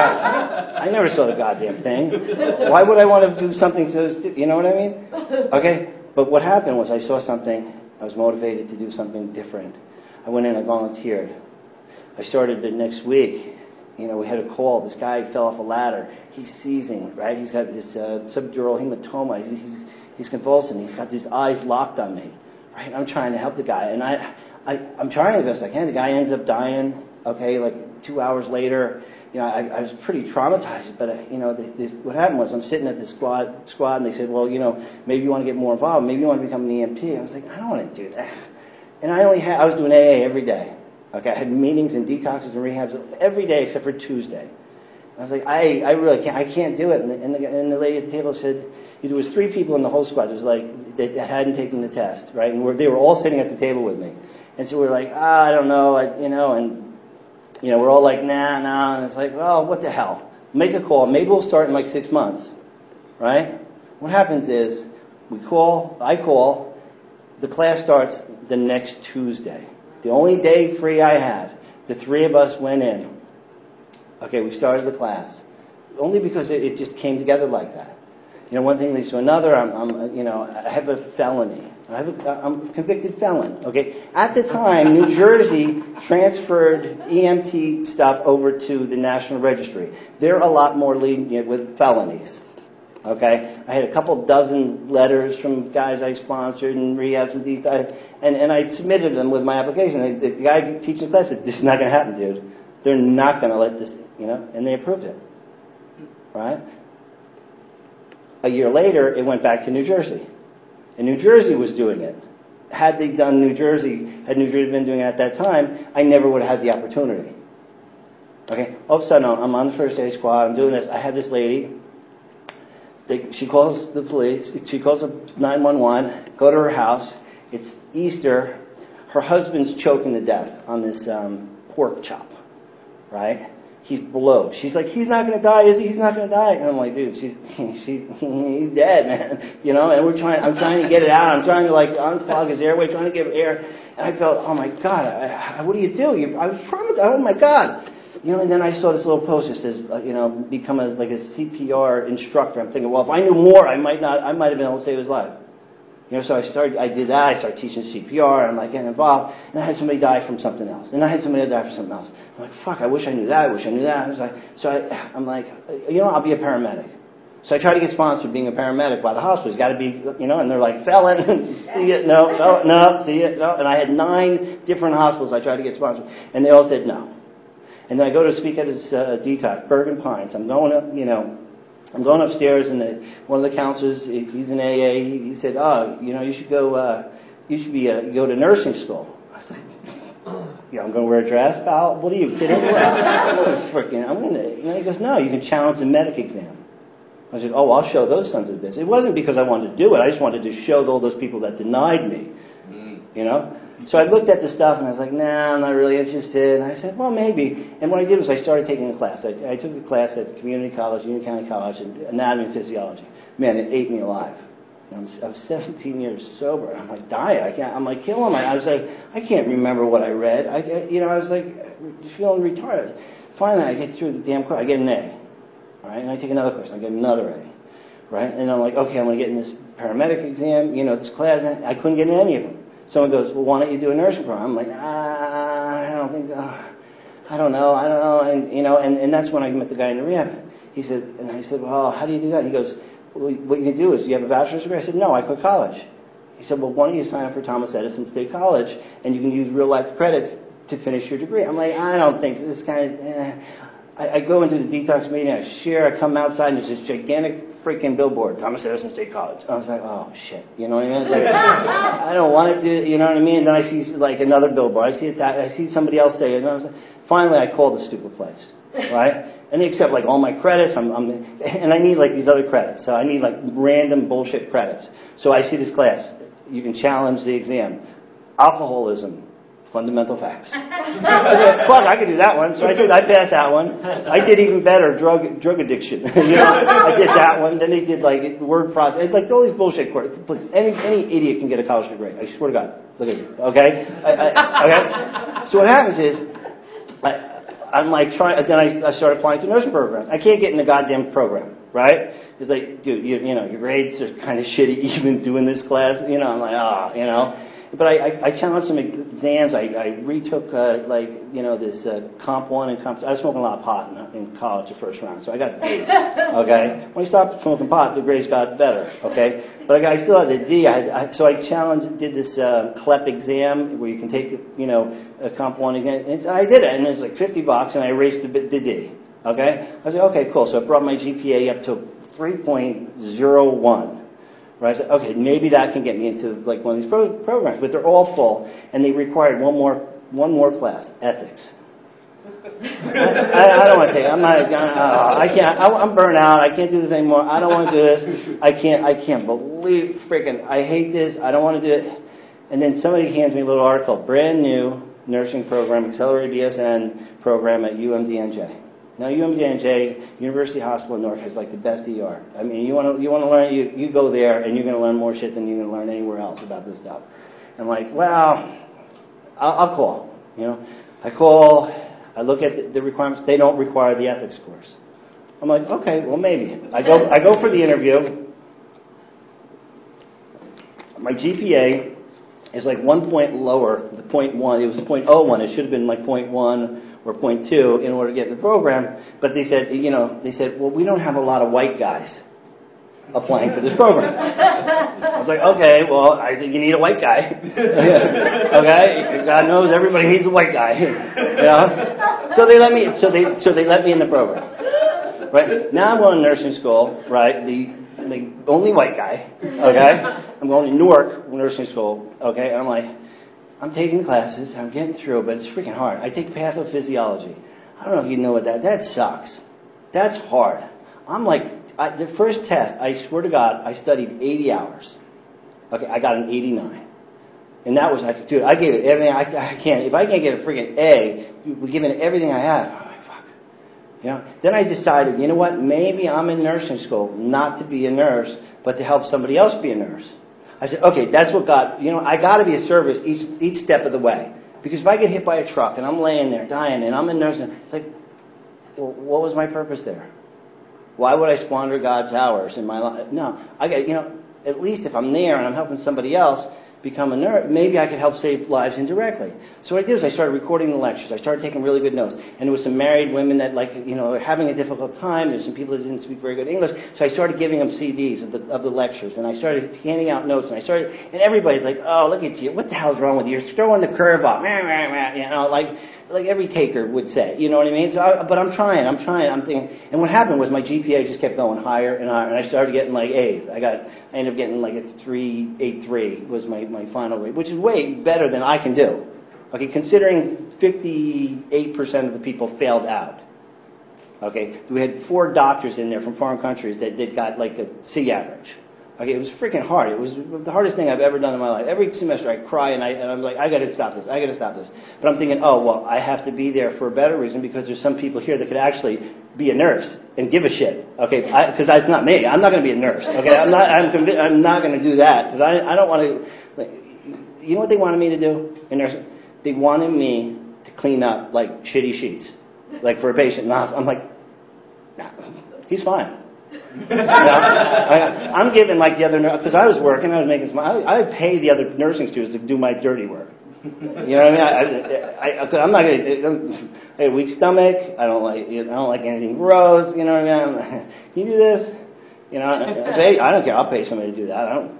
I never saw the goddamn thing. Why would I want to do something so stupid? You know what I mean? Okay? But what happened was I saw something. I was motivated to do something different. I went in, I volunteered. I started the next week. You know, we had a call. This guy fell off a ladder. He's seizing, right? He's got this uh, subdural hematoma. He's, he's, he's convulsing. He's got his eyes locked on me, right? I'm trying to help the guy. And I, I, I'm trying the best I can. The guy ends up dying, okay, like two hours later. You know, I, I was pretty traumatized. But, uh, you know, the, this, what happened was I'm sitting at the squad, squad, and they said, well, you know, maybe you want to get more involved. Maybe you want to become an E M T. I was like, I don't want to do that. And I only had, I was doing A A every day. Okay, I had meetings and detoxes and rehabs every day except for Tuesday. I was like, I, I really can't, I can't do it. And the, and, the, and the lady at the table said, there was three people in the whole squad. It was like, that hadn't taken the test, right? And we're, they were all sitting at the table with me. And so we're like, ah, I don't know, I, you know, and, you know, we're all like, nah, nah. And it's like, well, what the hell? Make a call. Maybe we'll start in like six months, right? What happens is, we call, I call, the class starts the next Tuesday. The only day free I had, the three of us went in. Okay, we started the class. Only because it, it just came together like that. You know, one thing leads to another. I'm, I'm you know, I have a felony. I have a, I'm a convicted felon. Okay, at the time, New Jersey transferred E M T stuff over to the National Registry. They're a lot more lenient with felonies. Okay, I had a couple dozen letters from guys I sponsored and rehabs and these, and and I submitted them with my application. The guy teaching the class said, "This is not going to happen, dude. They're not going to let this, you know." And they approved it. Right? A year later, it went back to New Jersey, and New Jersey was doing it. Had they done New Jersey, had New Jersey been doing it at that time, I never would have had the opportunity. Okay, all of a sudden, I'm on the first aid squad. I'm doing this. I have this lady. They, she calls the police. She calls nine one one. Go to her house. It's Easter. Her husband's choking to death on this um, pork chop. Right? He's below. She's like, he's not going to die, is he? He's not going to die. And I'm like, dude, she's, she's, he's dead, man. You know. And we're trying. I'm trying to get it out. I'm trying to like unclog his airway, trying to give air. And I felt, oh my God, I, I, what do you do? You, I was traumatized. Oh my God. You know, and then I saw this little post that says, uh, you know, become a like a C P R instructor. I'm thinking, well, if I knew more, I might not, I might have been able to save his life. You know, so I started, I did that. I started teaching C P R. I'm like getting involved, and I had somebody die from something else, and I had somebody die from something else. I'm like, fuck, I wish I knew that. I wish I knew that. I was like, so I, I'm like, you know, I'll be a paramedic. So I tried to get sponsored being a paramedic by the hospital. He's got to be, you know, and they're like, felon, see it, no, no, no, see it, no. And I had nine different hospitals I tried to get sponsored, and they all said no. And then I go to speak at his uh, detox, Bergen Pines. I'm going up, you know, I'm going upstairs, and the, one of the counselors, he's in A A, he, he said, oh, you know, you should go, uh, you should be, uh, go to nursing school. I was like, yeah, I'm going to wear a dress? Pal? What are you kidding? I'm freaking, I'm going to, you know, he goes, no, you can challenge the medic exam. I said, oh, I'll show those sons of bitches. It wasn't because I wanted to do it. I just wanted to show all those people that denied me, you know? So I looked at the stuff, and I was like, nah, I'm not really interested. And I said, well, maybe. And what I did was I started taking a class. I, I took a class at community college, Union County College, in anatomy and physiology. Man, it ate me alive. And I'm, I was seventeen years sober. I'm like, dying. I can't, I'm like killing my, I was like, I can't remember what I read. I, you know, I was like feeling retarded. Finally, I get through the damn course. I get an A. All right, and I take another course. I get another A. Right? And I'm like, okay, I'm going to get in this paramedic exam, you know, this class. I couldn't get in any of them. Someone goes, well, why don't you do a nursing program? I'm like, ah, I don't think, uh, I don't know, I don't know, and you know, and, and that's when I met the guy in the rehab. He said, and I said, well, how do you do that? He goes, well, what you can do is, you have a bachelor's degree? I said, no, I quit college. He said, well, why don't you sign up for Thomas Edison State College, and you can use real life credits to finish your degree? I'm like, I don't think so. This kind of, eh. I, I go into the detox meeting, I share, I come outside, and there's this gigantic freaking billboard, Thomas Edison State College. I was like, oh shit, you know what I mean? Like, I don't want to do, you know what I mean? And then I see like another billboard. I see it, I see somebody else say it. And I was like, finally, I call the stupid place, right? And they accept like all my credits. I'm, I'm, and I need like these other credits. So I need like random bullshit credits. So I see this class. You can challenge the exam. Alcoholism, Fundamental facts. I said, fuck, I could do that one. So I did. I passed that one. I did even better. Drug drug addiction. you know, I did that one. Then they did like word process. It's like all these bullshit courses. Any any idiot can get a college degree. I swear to God. Look at you. Okay. I, I, okay. So what happens is, I, I'm like trying. Then I, I started applying to nursing programs. I can't get in the goddamn program. Right? It's like, dude, you, you know, your grades are kind of shitty even doing this class. You know, I'm like, ah, oh, you know. But I, I, I challenged some exams. I, I retook, uh, like, you know, this uh, Comp one and Comp two. I was smoking a lot of pot in, in college the first round, so I got D. Okay? When I stopped smoking pot, the grades got better. Okay? But I, got, I still had the D. I had, I, so I challenged, did this uh, C L E P exam where you can take, you know, a Comp one exam. And I did it, and it was like fifty bucks, and I erased the, the D. Okay? I said, okay, cool. So I brought my G P A up to three point oh one. Right? I said, okay, maybe that can get me into like one of these pro- programs, but they're all full, and they required one more one more class, ethics. I, I don't want to take it. I'm not. Uh, I can't. I, I'm burnt out. I can't do this anymore. I don't want to do this. I can't. I can't believe freaking. I hate this. I don't want to do it. And then somebody hands me a little article, brand new nursing program, accelerated B S N program at U M D N J. Now, U M D N J, University Hospital in Newark, has like the best E R. I mean, you want to you want to learn, you, you go there, and you're going to learn more shit than you're going to learn anywhere else about this stuff. I'm like, well, I'll, I'll call. You know, I call. I look at the, the requirements. They don't require the ethics course. I'm like, okay, well, maybe. I go. I go for the interview. My G P A is like one point lower. The point one. It was point oh one. It should have been like point one. Or point two in order to get in the program, but they said, you know, they said, well, we don't have a lot of white guys applying for this program. I was like, okay, well, I said, you need a white guy. Okay, God knows everybody needs a white guy. You know? So they let me, so they, so they let me in the program. Right now, I'm going to nursing school. Right, the the only white guy. Okay, I'm going to Newark nursing school. Okay, and I'm like. I'm taking classes, I'm getting through, but it's freaking hard. I take pathophysiology. I don't know if you know what that, that sucks. That's hard. I'm like, I, the first test, I swear to God, I studied eighty hours. Okay, I got an eighty-nine. And that was, I, dude, I gave it everything, I, I can't, if I can't get a freaking A, we're giving everything I have. I'm like, fuck. You know, then I decided, you know what, maybe I'm in nursing school, not to be a nurse, but to help somebody else be a nurse. I said, okay, that's what God, you know, I got to be a service each each step of the way. Because if I get hit by a truck and I'm laying there dying and I'm in nursing, it's like, well, what was my purpose there? Why would I squander God's hours in my life? No, I got, you know, at least if I'm there and I'm helping somebody else become a nurse, maybe I could help save lives indirectly. So what I did is I started recording the lectures. I started taking really good notes. And there was some married women that, like, you know, were having a difficult time. There's some people that didn't speak very good English. So I started giving them C Ds of the of the lectures. And I started handing out notes. And I started, and everybody's like, oh, look at you. What the hell's wrong with you? You're throwing the curve up. You know, like, like every taker would say. You know what I mean? So I, but I'm trying. I'm trying. I'm thinking. And what happened was my G P A just kept going higher and higher. And I started getting like A's. I got, I ended up getting like a three eight three was my, my final rate, which is way better than I can do. Okay, considering fifty-eight percent of the people failed out. Okay, we had four doctors in there from foreign countries that, that got like a C average. Okay, it was freaking hard. It was the hardest thing I've ever done in my life. Every semester I cry and, I, and I'm like, I got to stop this. I got to stop this. But I'm thinking, oh, well, I have to be there for a better reason because there's some people here that could actually be a nurse and give a shit. Okay, because that's not me. I'm not going to be a nurse. Okay, I'm not. I'm convi- I'm not going to do that because I I don't want to. Like, you know what they wanted me to do in nursing? They wanted me to clean up like shitty sheets, like for a patient. And I'm like, nah, he's fine. You know, I, I'm giving like the other because I was working, I was making some. I, I pay the other nursing students to do my dirty work. You know what I mean? I, I, I, I'm not gonna. I have a weak stomach. I don't like. I don't like anything gross. You know what I mean? Like, can you do this? You know, I, pay, I don't care. I'll pay somebody to do that. I don't.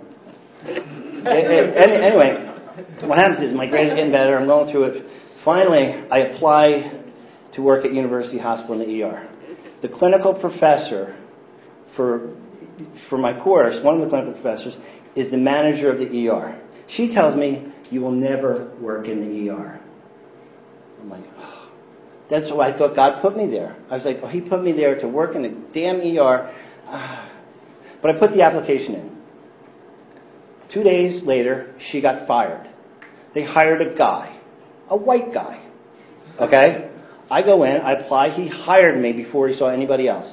Anyway, what happens is my grades are getting better. I'm going through it. Finally, I apply to work at University Hospital in the E R. The clinical professor for for my course, one of the clinical professors, is the manager of the E R. She tells me, you will never work in the E R. I'm like, oh. That's why I thought God put me there. I was like, oh, he put me there to work in the damn E R. But I put the application in. Two days later, she got fired. They hired a guy. a white guy. Okay? I go in, I apply, he hired me before he saw anybody else.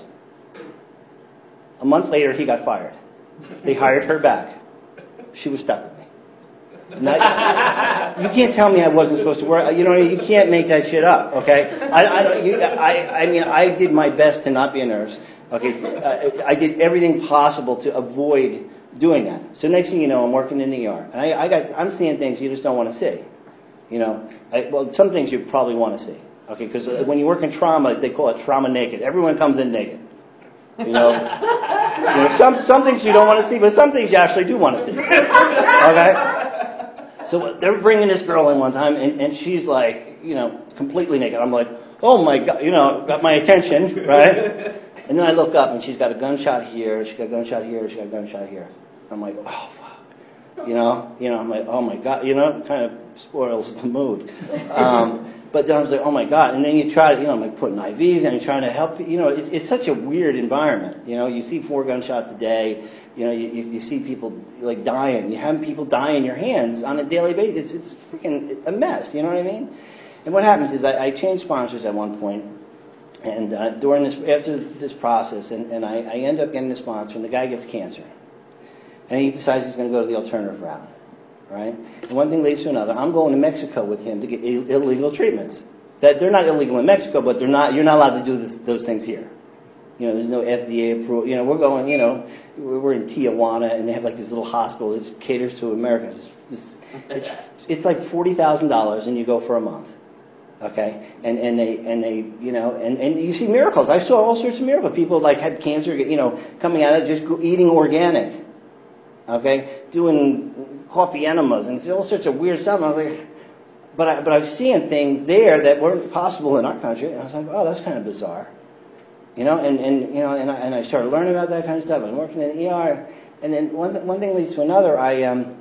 A month later, he got fired. They hired her back. She was stuck with me. Not, you can't tell me I wasn't supposed to work. You know, you can't make that shit up, okay? I, I, you, I, I mean, I did my best to not be a nurse. Okay, I, I did everything possible to avoid doing that. So next thing you know, I'm working in the E R, and I, I got, I'm seeing things you just don't want to see. You know, I, well, some things you probably want to see. Okay, because when you work in trauma, they call it trauma naked. Everyone comes in naked. You know, you know some some things you don't want to see, but some things you actually do want to see. Okay. So they're bringing this girl in one time, and, and she's like, you know, completely naked. I'm like, oh my God, you know, got my attention, right? And then I look up, and she's got a gunshot here, she's got a gunshot here, she's got a gunshot here. I'm like, oh fuck, you know, you know, I'm like, oh my God, you know, it kind of spoils the mood. Um, but then I was like, oh my God, and then you try to, you know, I'm like putting I Vs, and you're trying to help, you know, it's, it's such a weird environment. You know, you see four gunshots a day. You know, you, you, you see people, like, dying. You have people die in your hands on a daily basis. It's, it's freaking a mess, you know what I mean? And what happens is I, I changed sponsors at one point, and uh, during this, after this process, and, and I, I end up getting the sponsor, and the guy gets cancer. And he decides he's going to go to the alternative route, right? And one thing leads to another. I'm going to Mexico with him to get Ill- illegal treatments. That they're not illegal in Mexico, but they're not. You're not allowed to do this, those things here. You know, there's no F D A approval. You know, we're going, you know, we're in Tijuana, and they have like this little hospital that caters to Americans. It's, it's, it's like forty thousand dollars, and you go for a month. Okay? And and they, and they you know, and, and you see miracles. I saw all sorts of miracles. People like had cancer, you know, coming out of it, just eating organic. Okay? Doing coffee enemas and all sorts of weird stuff. I was like, but, I, but I was seeing things there that weren't possible in our country. And I was like, oh, that's kind of bizarre. You know, and, and you know, and I, and I started learning about that kind of stuff. I'm working in the E R, and then one one thing leads to another. I um,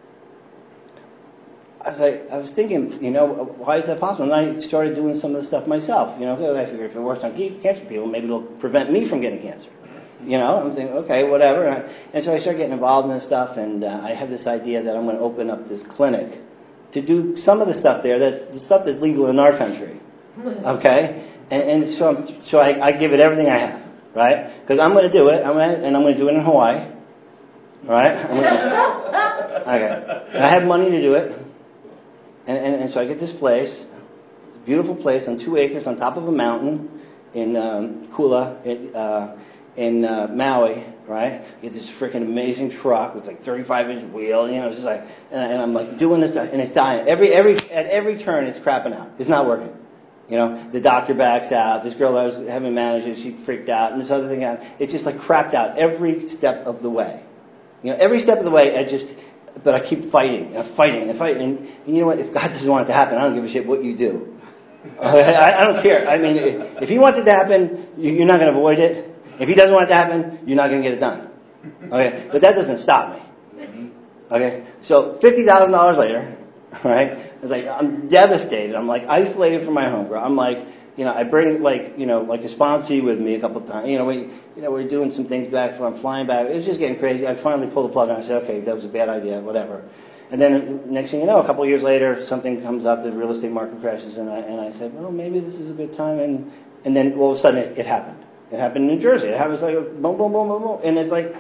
I was like, I was thinking, you know, why is that possible? And I started doing some of the stuff myself. You know, I figured if it works on cancer people, maybe it'll prevent me from getting cancer. You know, I'm thinking, okay, whatever. And, I, and so I started getting involved in this stuff, and uh, I have this idea that I'm going to open up this clinic to do some of the stuff there. That's the stuff that's legal in our country. Okay. And, and so, I'm, so I, I give it everything I have, right? Because I'm going to do it, I'm gonna, and I'm going to do it in Hawaii, right? I'm gonna, okay. And I have money to do it, and, and, and so I get this place, beautiful place on two acres on top of a mountain in um, Kula, in, uh, in uh, Maui, right? I get this freaking amazing truck with like thirty-five inch wheel, you know, it's just like, and, and I'm like doing this stuff, and it's dying. Every every at every turn, it's crapping out. It's not working. You know, the doctor backs out. This girl I was having managed it, she freaked out, and this other thing out. It just like crapped out every step of the way. You know, every step of the way, I just, but I keep fighting, and fighting, and fighting. And, and you know what? If God doesn't want it to happen, I don't give a shit what you do. Okay? I, I don't care. I mean, if, if He wants it to happen, you, you're not going to avoid it. If He doesn't want it to happen, you're not going to get it done. Okay? But that doesn't stop me. Okay? So fifty thousand dollars later, right? It's like, I'm devastated. I'm like isolated from my home, bro. I'm like, you know, I bring like, you know, like a sponsee with me a couple of times. You know, we, you know, we're doing some things back before I'm flying back. It was just getting crazy. I finally pulled the plug and I said, okay, that was a bad idea, whatever. And then next thing you know, a couple of years later, something comes up, the real estate market crashes, and I and I said, well, maybe this is a good time. And and then all of a sudden it, it happened. It happened in New Jersey. It happened like boom, boom, boom, boom, boom, and it's like,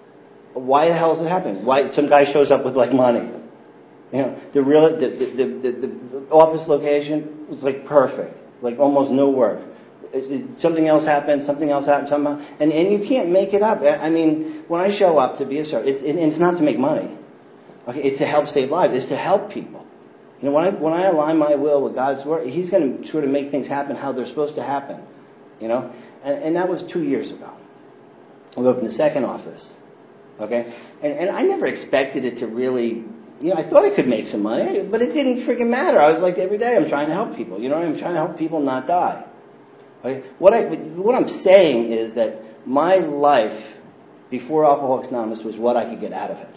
why the hell is it happening? Why some guy shows up with like money? You know, the real the the, the the the office location was like perfect, like almost no work. It, it, something else happened, something else happened, somehow, and and you can't make it up. I mean, when I show up to be a servant, it, it, it's not to make money. Okay, it's to help save lives. It's to help people. You know, when I when I align my will with God's word, He's going to sort of make things happen how they're supposed to happen. You know, and and that was two years ago. We opened the second office. Okay, and and I never expected it to really. You know, I thought I could make some money, but it didn't freaking matter. I was like, every day I'm trying to help people. You know, I'm trying to help people not die. Okay? What I what I'm saying is that my life before Alcoholics Anonymous was what I could get out of it.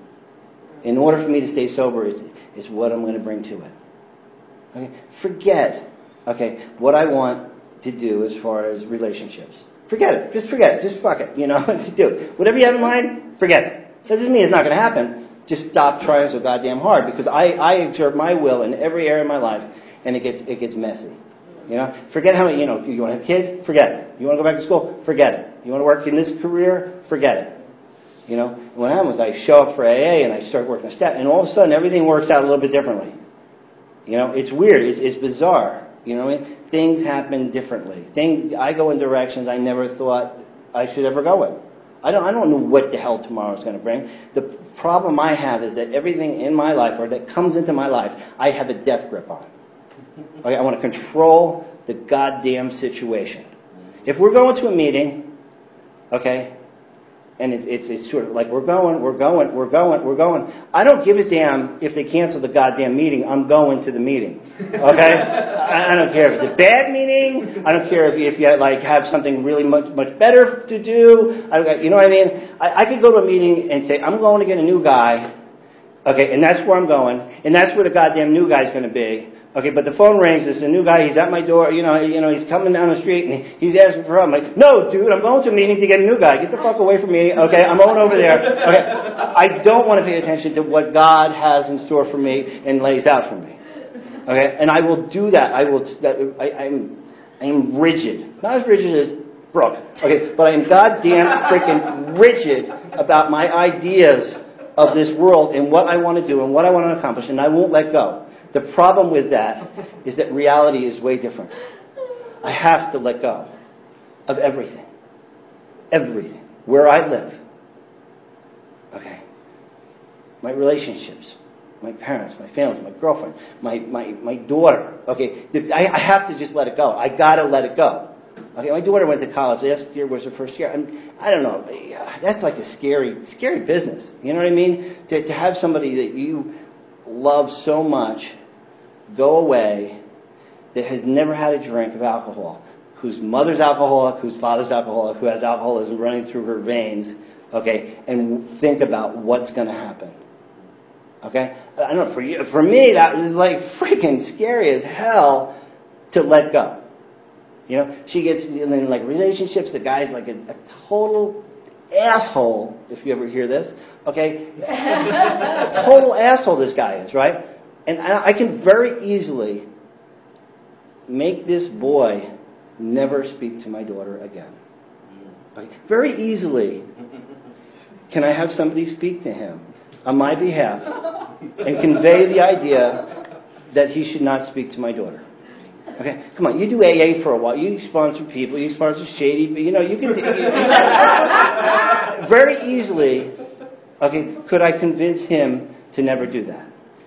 In order for me to stay sober, is is what I'm going to bring to it. Okay? Forget, okay, what I want to do as far as relationships. Forget it. Just forget it. Just fuck it. You know, just do it. Whatever you have in mind, forget it. That doesn't mean it's not going to happen. just stop trying so goddamn hard, because I, I exert my will in every area of my life, and it gets it gets messy. You know, forget how many, you know, you want to have kids? Forget it. You want to go back to school? Forget it. You want to work in this career? Forget it. You know, and what happened was I show up for A A and I start working a step, and all of a sudden everything works out a little bit differently. You know, it's weird. It's, it's bizarre. You know what I mean? Things happen differently. Things, I go in directions I never thought I should ever go in. I don't, I don't know what the hell tomorrow is going to bring. The problem I have is that everything in my life, or that comes into my life, I have a death grip on. Okay, I want to control the goddamn situation. If we're going to a meeting, okay, and it, it's, it's sort of like we're going, we're going, we're going, we're going. I don't give a damn if they cancel the goddamn meeting. I'm going to the meeting. Okay? I, I don't care if it's a bad meeting. I don't care if you, if you like have something really much much better to do. I don't, you know what I mean? I, I could go to a meeting and say, I'm going to get a new guy. Okay, and that's where I'm going, and that's where the goddamn new guy's going to be. Okay, but the phone rings. It's a new guy. He's at my door. You know, you know, he's coming down the street, and he's asking for help. I'm like, no, dude, I'm going to a meeting to get a new guy. Get the fuck away from me. Okay, I'm going over there. Okay, I don't want to pay attention to what God has in store for me and lays out for me. Okay, and I will do that. I will. I, I'm, I'm rigid. Not as rigid as Brooke. Okay, but I am goddamn freaking rigid about my ideas of this world and what I want to do and what I want to accomplish, and I won't let go. The problem with that is that reality is way different. I have to let go of everything. Everything. Where I live. Okay. My relationships. My parents, my family, my girlfriend, my, my, my daughter. Okay. I, I have to just let it go. I got to let it go. Okay. My daughter went to college. Last year was her first year. I'm, I don't know. That's like a scary, scary business. You know what I mean? To, to have somebody that you love so much go away, that has never had a drink of alcohol, whose mother's alcoholic, whose father's alcoholic, who has alcoholism running through her veins, okay, and think about what's going to happen. Okay? I don't know, for you, for me, that was like freaking scary as hell to let go. You know, she gets in like relationships, the guy's like a, a total asshole, if you ever hear this, okay? Total asshole this guy is, right? And I can very easily make this boy never speak to my daughter again. Okay? Very easily can I have somebody speak to him on my behalf and convey the idea that he should not speak to my daughter. Okay, come on, you do A A for a while. You sponsor people. You sponsor shady. You know, you can. You, very easily, okay, could I convince him to never do that?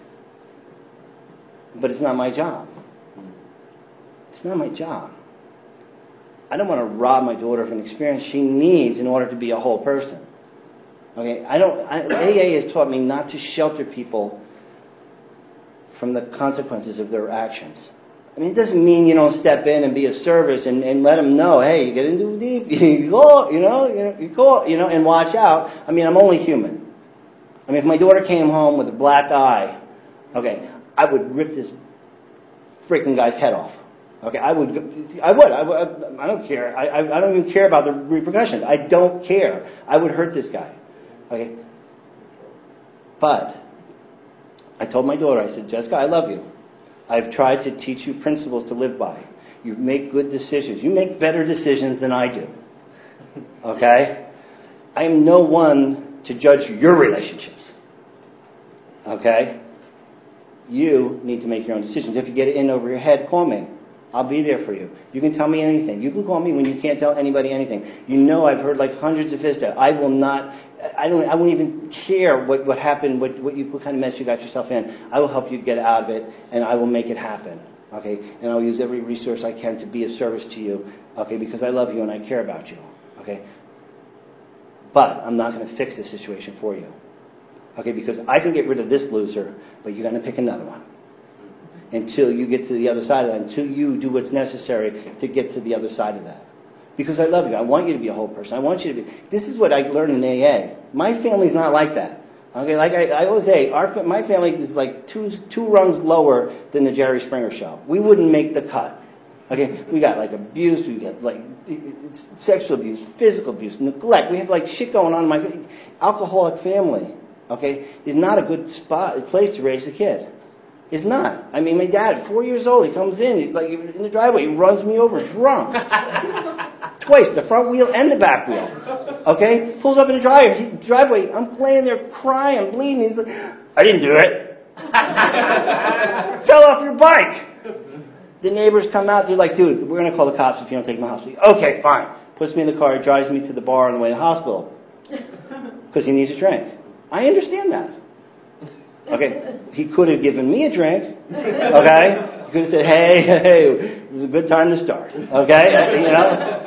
But it's not my job. It's not my job. I don't want to rob my daughter of an experience she needs in order to be a whole person. Okay, I don't. I, A A has taught me not to shelter people from the consequences of their actions. I mean, it doesn't mean you don't step in and be of service and, and let them know, hey, you get into deep, you go, you know, you go, you know, and watch out. I mean, I'm only human. I mean, if my daughter came home with a black eye, okay, I would rip this freaking guy's head off. Okay, I would, I would, I, would, I don't care. I, I, I don't even care about the repercussions. I don't care. I would hurt this guy. Okay, but I told my daughter, I said, Jessica, I love you. I've tried to teach you principles to live by. You make good decisions. You make better decisions than I do. Okay? I am no one to judge your relationships. Okay? You need to make your own decisions. If you get it in over your head, call me. I'll be there for you. You can tell me anything. You can call me when you can't tell anybody anything. You know I've heard like hundreds of Vista. I will not, I don't, I won't even care what, what happened, what, what, you, what kind of mess you got yourself in. I will help you get out of it, and I will make it happen. Okay? And I'll use every resource I can to be of service to you. Okay? Because I love you and I care about you. Okay? But I'm not going to fix this situation for you. Okay? Because I can get rid of this loser, but you're going to pick another one. Until you get to the other side of that, until you do what's necessary to get to the other side of that. Because I love you. I want you to be a whole person. I want you to be... This is what I learned in A A. My family's not like that. Okay, like I, I always say, our, my family is like two two rungs lower than the Jerry Springer Show. We wouldn't make the cut. Okay, we got like abuse, we got like sexual abuse, physical abuse, neglect. We have like shit going on in my alcoholic family. okay, is not a good spot, a place to raise a kid. It's not. I mean, my dad, four years old, he comes in, he's like in the driveway, he runs me over drunk. Twice, the front wheel and the back wheel. Okay? Pulls up in the driveway, driveway. I'm laying there crying, bleeding. He's like, I didn't do it. Fell off your bike. The neighbors come out, they're like, dude, we're going to call the cops if you don't take me to the hospital. Okay, fine. Puts me in the car, drives me to the bar on the way to the hospital. Because he needs a drink. I understand that. Okay? He could have given me a drink. Okay? He could have said, hey, hey, it was a good time to start. Okay? You know?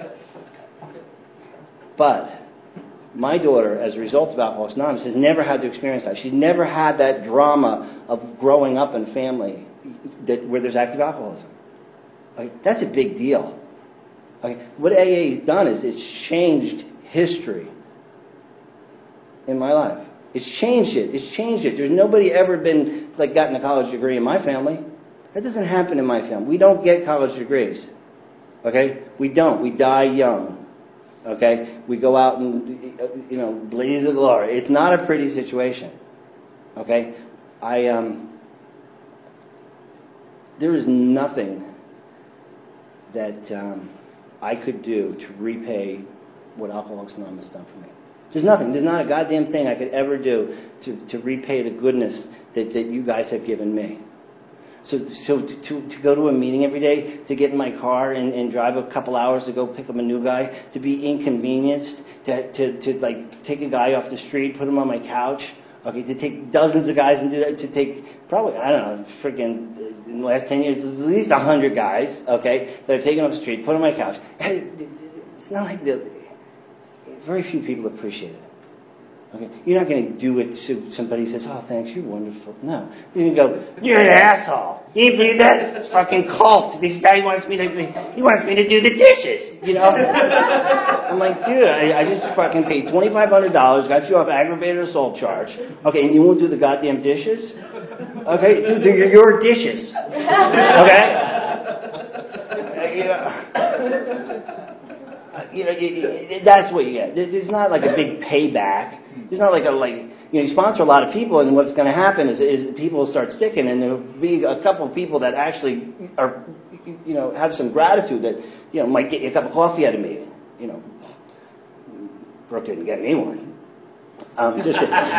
But my daughter, as a result of Alcoholics Anonymous, has never had to experience that. She's never had that drama of growing up in a family that, where there's active alcoholism. Like, that's a big deal. Like, what A A has done is it's changed history in my life. It's changed it. It's changed it. There's nobody ever been, like, gotten a college degree in my family. That doesn't happen in my family. We don't get college degrees. Okay? We don't. We die young. Okay? We go out and, you know, blaze of glory. It's not a pretty situation. Okay? I, um, there is nothing that um, I could do to repay what Alcoholics Anonymous has done for me. There's nothing. There's not a goddamn thing I could ever do to, to repay the goodness that, that you guys have given me. So so to, to, to go to a meeting every day, to get in my car and, and drive a couple hours to go pick up a new guy, to be inconvenienced, to, to, to like take a guy off the street, put him on my couch, okay, to take dozens of guys and do that, to take probably, I don't know, freaking, in the last ten years, there's at least a hundred guys, okay, that I've taken off the street, put on my couch. And it's not like the, very few people appreciate it. Okay, you're not going to do it so somebody says, "Oh, thanks, you're wonderful." No, you're going to go, "You're an asshole. You do that? It's fucking cult. This guy wants me to, he wants me to do the dishes." You know? I'm like, dude, I, I just fucking paid twenty-five hundred dollars, got you off aggravated assault charge. Okay, and you won't do the goddamn dishes? Okay, dude, they're your dishes. Okay? You know. You know, you, you, that's what you get. There's not like a big payback. There's not like a like you know you sponsor a lot of people, and what's going to happen is, is people will start sticking, and there'll be a couple of people that actually are you know have some gratitude that you know might get you a cup of coffee out of me. You know, Brooke didn't get me one. Um, just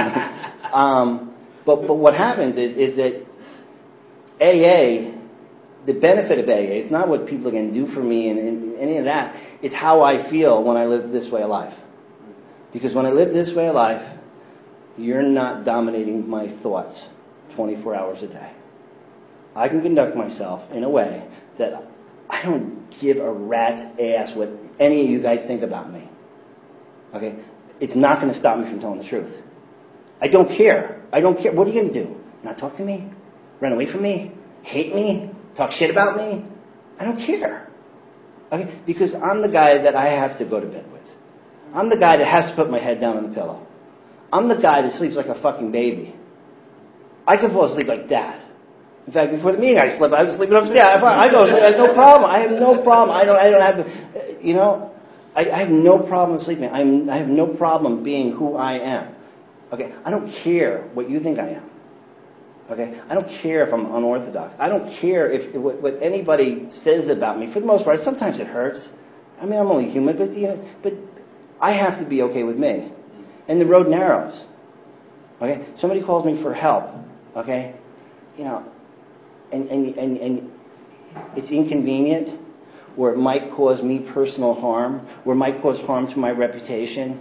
um, but but what happens is is that A A. The benefit of A A, it's not what people are going to do for me and, and any of that. It's how I feel when I live this way of life. Because when I live this way of life, you're not dominating my thoughts twenty-four hours a day. I can conduct myself in a way that I don't give a rat's ass what any of you guys think about me. Okay? It's not going to stop me from telling the truth. I don't care. I don't care. What are you going to do? Not talk to me? Run away from me? Hate me? Talk shit about me? I don't care. Okay? Because I'm the guy that I have to go to bed with. I'm the guy that has to put my head down on the pillow. I'm the guy that sleeps like a fucking baby. I can fall asleep like that. In fact, before the meeting I slept, I was sleeping upstairs. I go, I have no problem. I have no problem. I don't, I don't have to, you know, I, I have no problem sleeping. I'm, I have no problem being who I am. Okay? I don't care what you think I am. Okay, I don't care if I'm unorthodox. I don't care if what, what anybody says about me. For the most part, sometimes it hurts. I mean, I'm only human, but you know, but I have to be okay with me. And the road narrows. Okay, somebody calls me for help. Okay, you know, and and and, and it's inconvenient, or it might cause me personal harm, or it might cause harm to my reputation.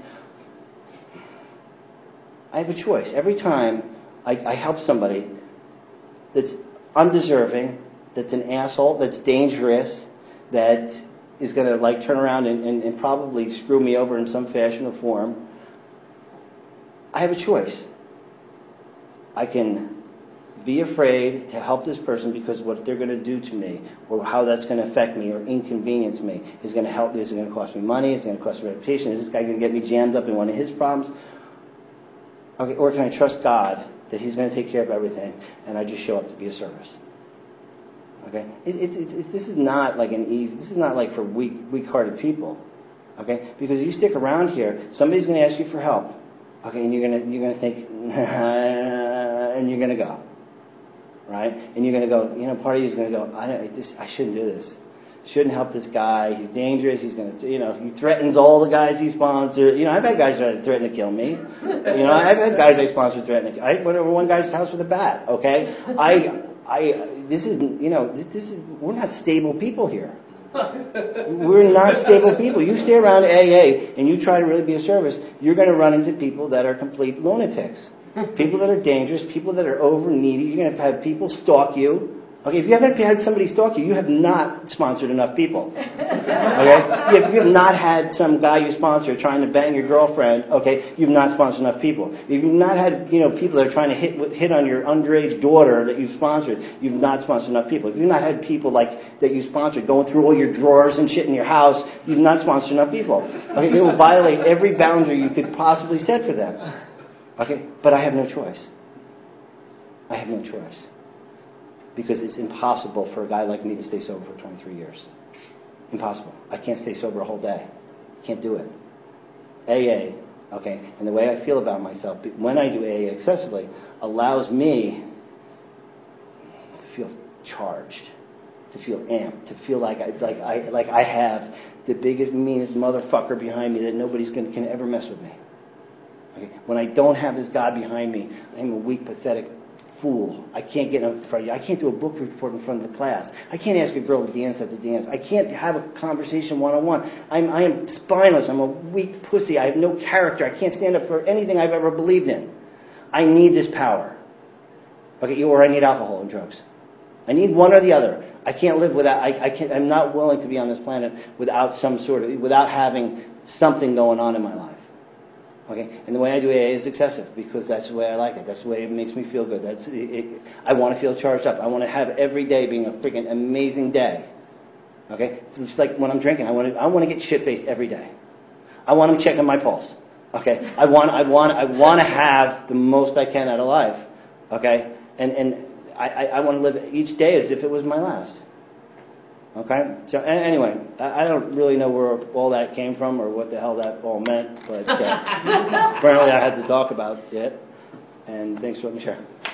I have a choice every time. I, I help somebody that's undeserving, that's an asshole, that's dangerous, that is going to like turn around and, and, and probably screw me over in some fashion or form. I have a choice. I can be afraid to help this person because what they're going to do to me, or how that's going to affect me, or inconvenience me, is going to help me. Is it going to cost me money? Is it going to cost me reputation? Is this guy going to get me jammed up in one of his problems? Okay, or can I trust God that He's going to take care of everything, and I just show up to be of service? Okay, it, it, it, it, this is not like an easy. This is not like for weak, weak-hearted people. Okay, because if you stick around here, somebody's going to ask you for help. Okay, and you're gonna you're gonna think, and you're gonna go, right? And you're gonna go. You know, part of you is gonna go. I don't, this, I shouldn't do this. Shouldn't help this guy. He's dangerous. He's gonna, you know, he threatens all the guys he sponsors. You know, I've had guys that threaten to kill me. You know, I've had guys I sponsor threaten to. I went over one guy's house with a bat. Okay, I, I, this is, you know, this, this is. We're not stable people here. We're not stable people. You stay around A A and you try to really be a service, you're going to run into people that are complete lunatics. People that are dangerous, people that are over needy. You're going to have people stalk you. Okay, if you haven't had somebody stalk you, you have not sponsored enough people. Okay? If you have not had some guy you sponsor trying to bang your girlfriend, okay, you've not sponsored enough people. If you've not had, you know, people that are trying to hit hit on your underage daughter that you've sponsored, you've not sponsored enough people. If you've not had people like that you sponsored going through all your drawers and shit in your house, you've not sponsored enough people. Okay, they will violate every boundary you could possibly set for them. Okay, but I have no choice. I have no choice. Because it's impossible for a guy like me to stay sober for twenty-three years. Impossible. I can't stay sober a whole day. Can't do it. A A, okay, and the way I feel about myself, when I do A A excessively, allows me to feel charged, to feel amped, to feel like I, like I, like I have the biggest, meanest motherfucker behind me that nobody's gonna, can ever mess with me. Okay? When I don't have this guy behind me, I'm a weak, pathetic fool. I can't get in front of you. I can't do a book report in front of the class. I can't ask a girl to dance at the dance. I can't have a conversation one-on-one. I'm, I am spineless. I'm a weak pussy. I have no character. I can't stand up for anything I've ever believed in. I need this power. Okay, or I need alcohol and drugs. I need one or the other. I can't live without, I, I can't, I'm not willing to be on this planet without some sort of, without having something going on in my life. Okay, and the way I do A A is excessive because that's the way I like it. That's the way it makes me feel good. That's it, it, I want to feel charged up. I want to have every day being a freaking amazing day. Okay, it's just like when I'm drinking. I want to I want to get shit faced every day. I want them checking my pulse. Okay, I want I want I want to have the most I can out of life. Okay, and and I, I, I want to live each day as if it was my last. Okay? So anyway, I don't really know where all that came from or what the hell that all meant, but uh, apparently I had to talk about it. And thanks for letting me share.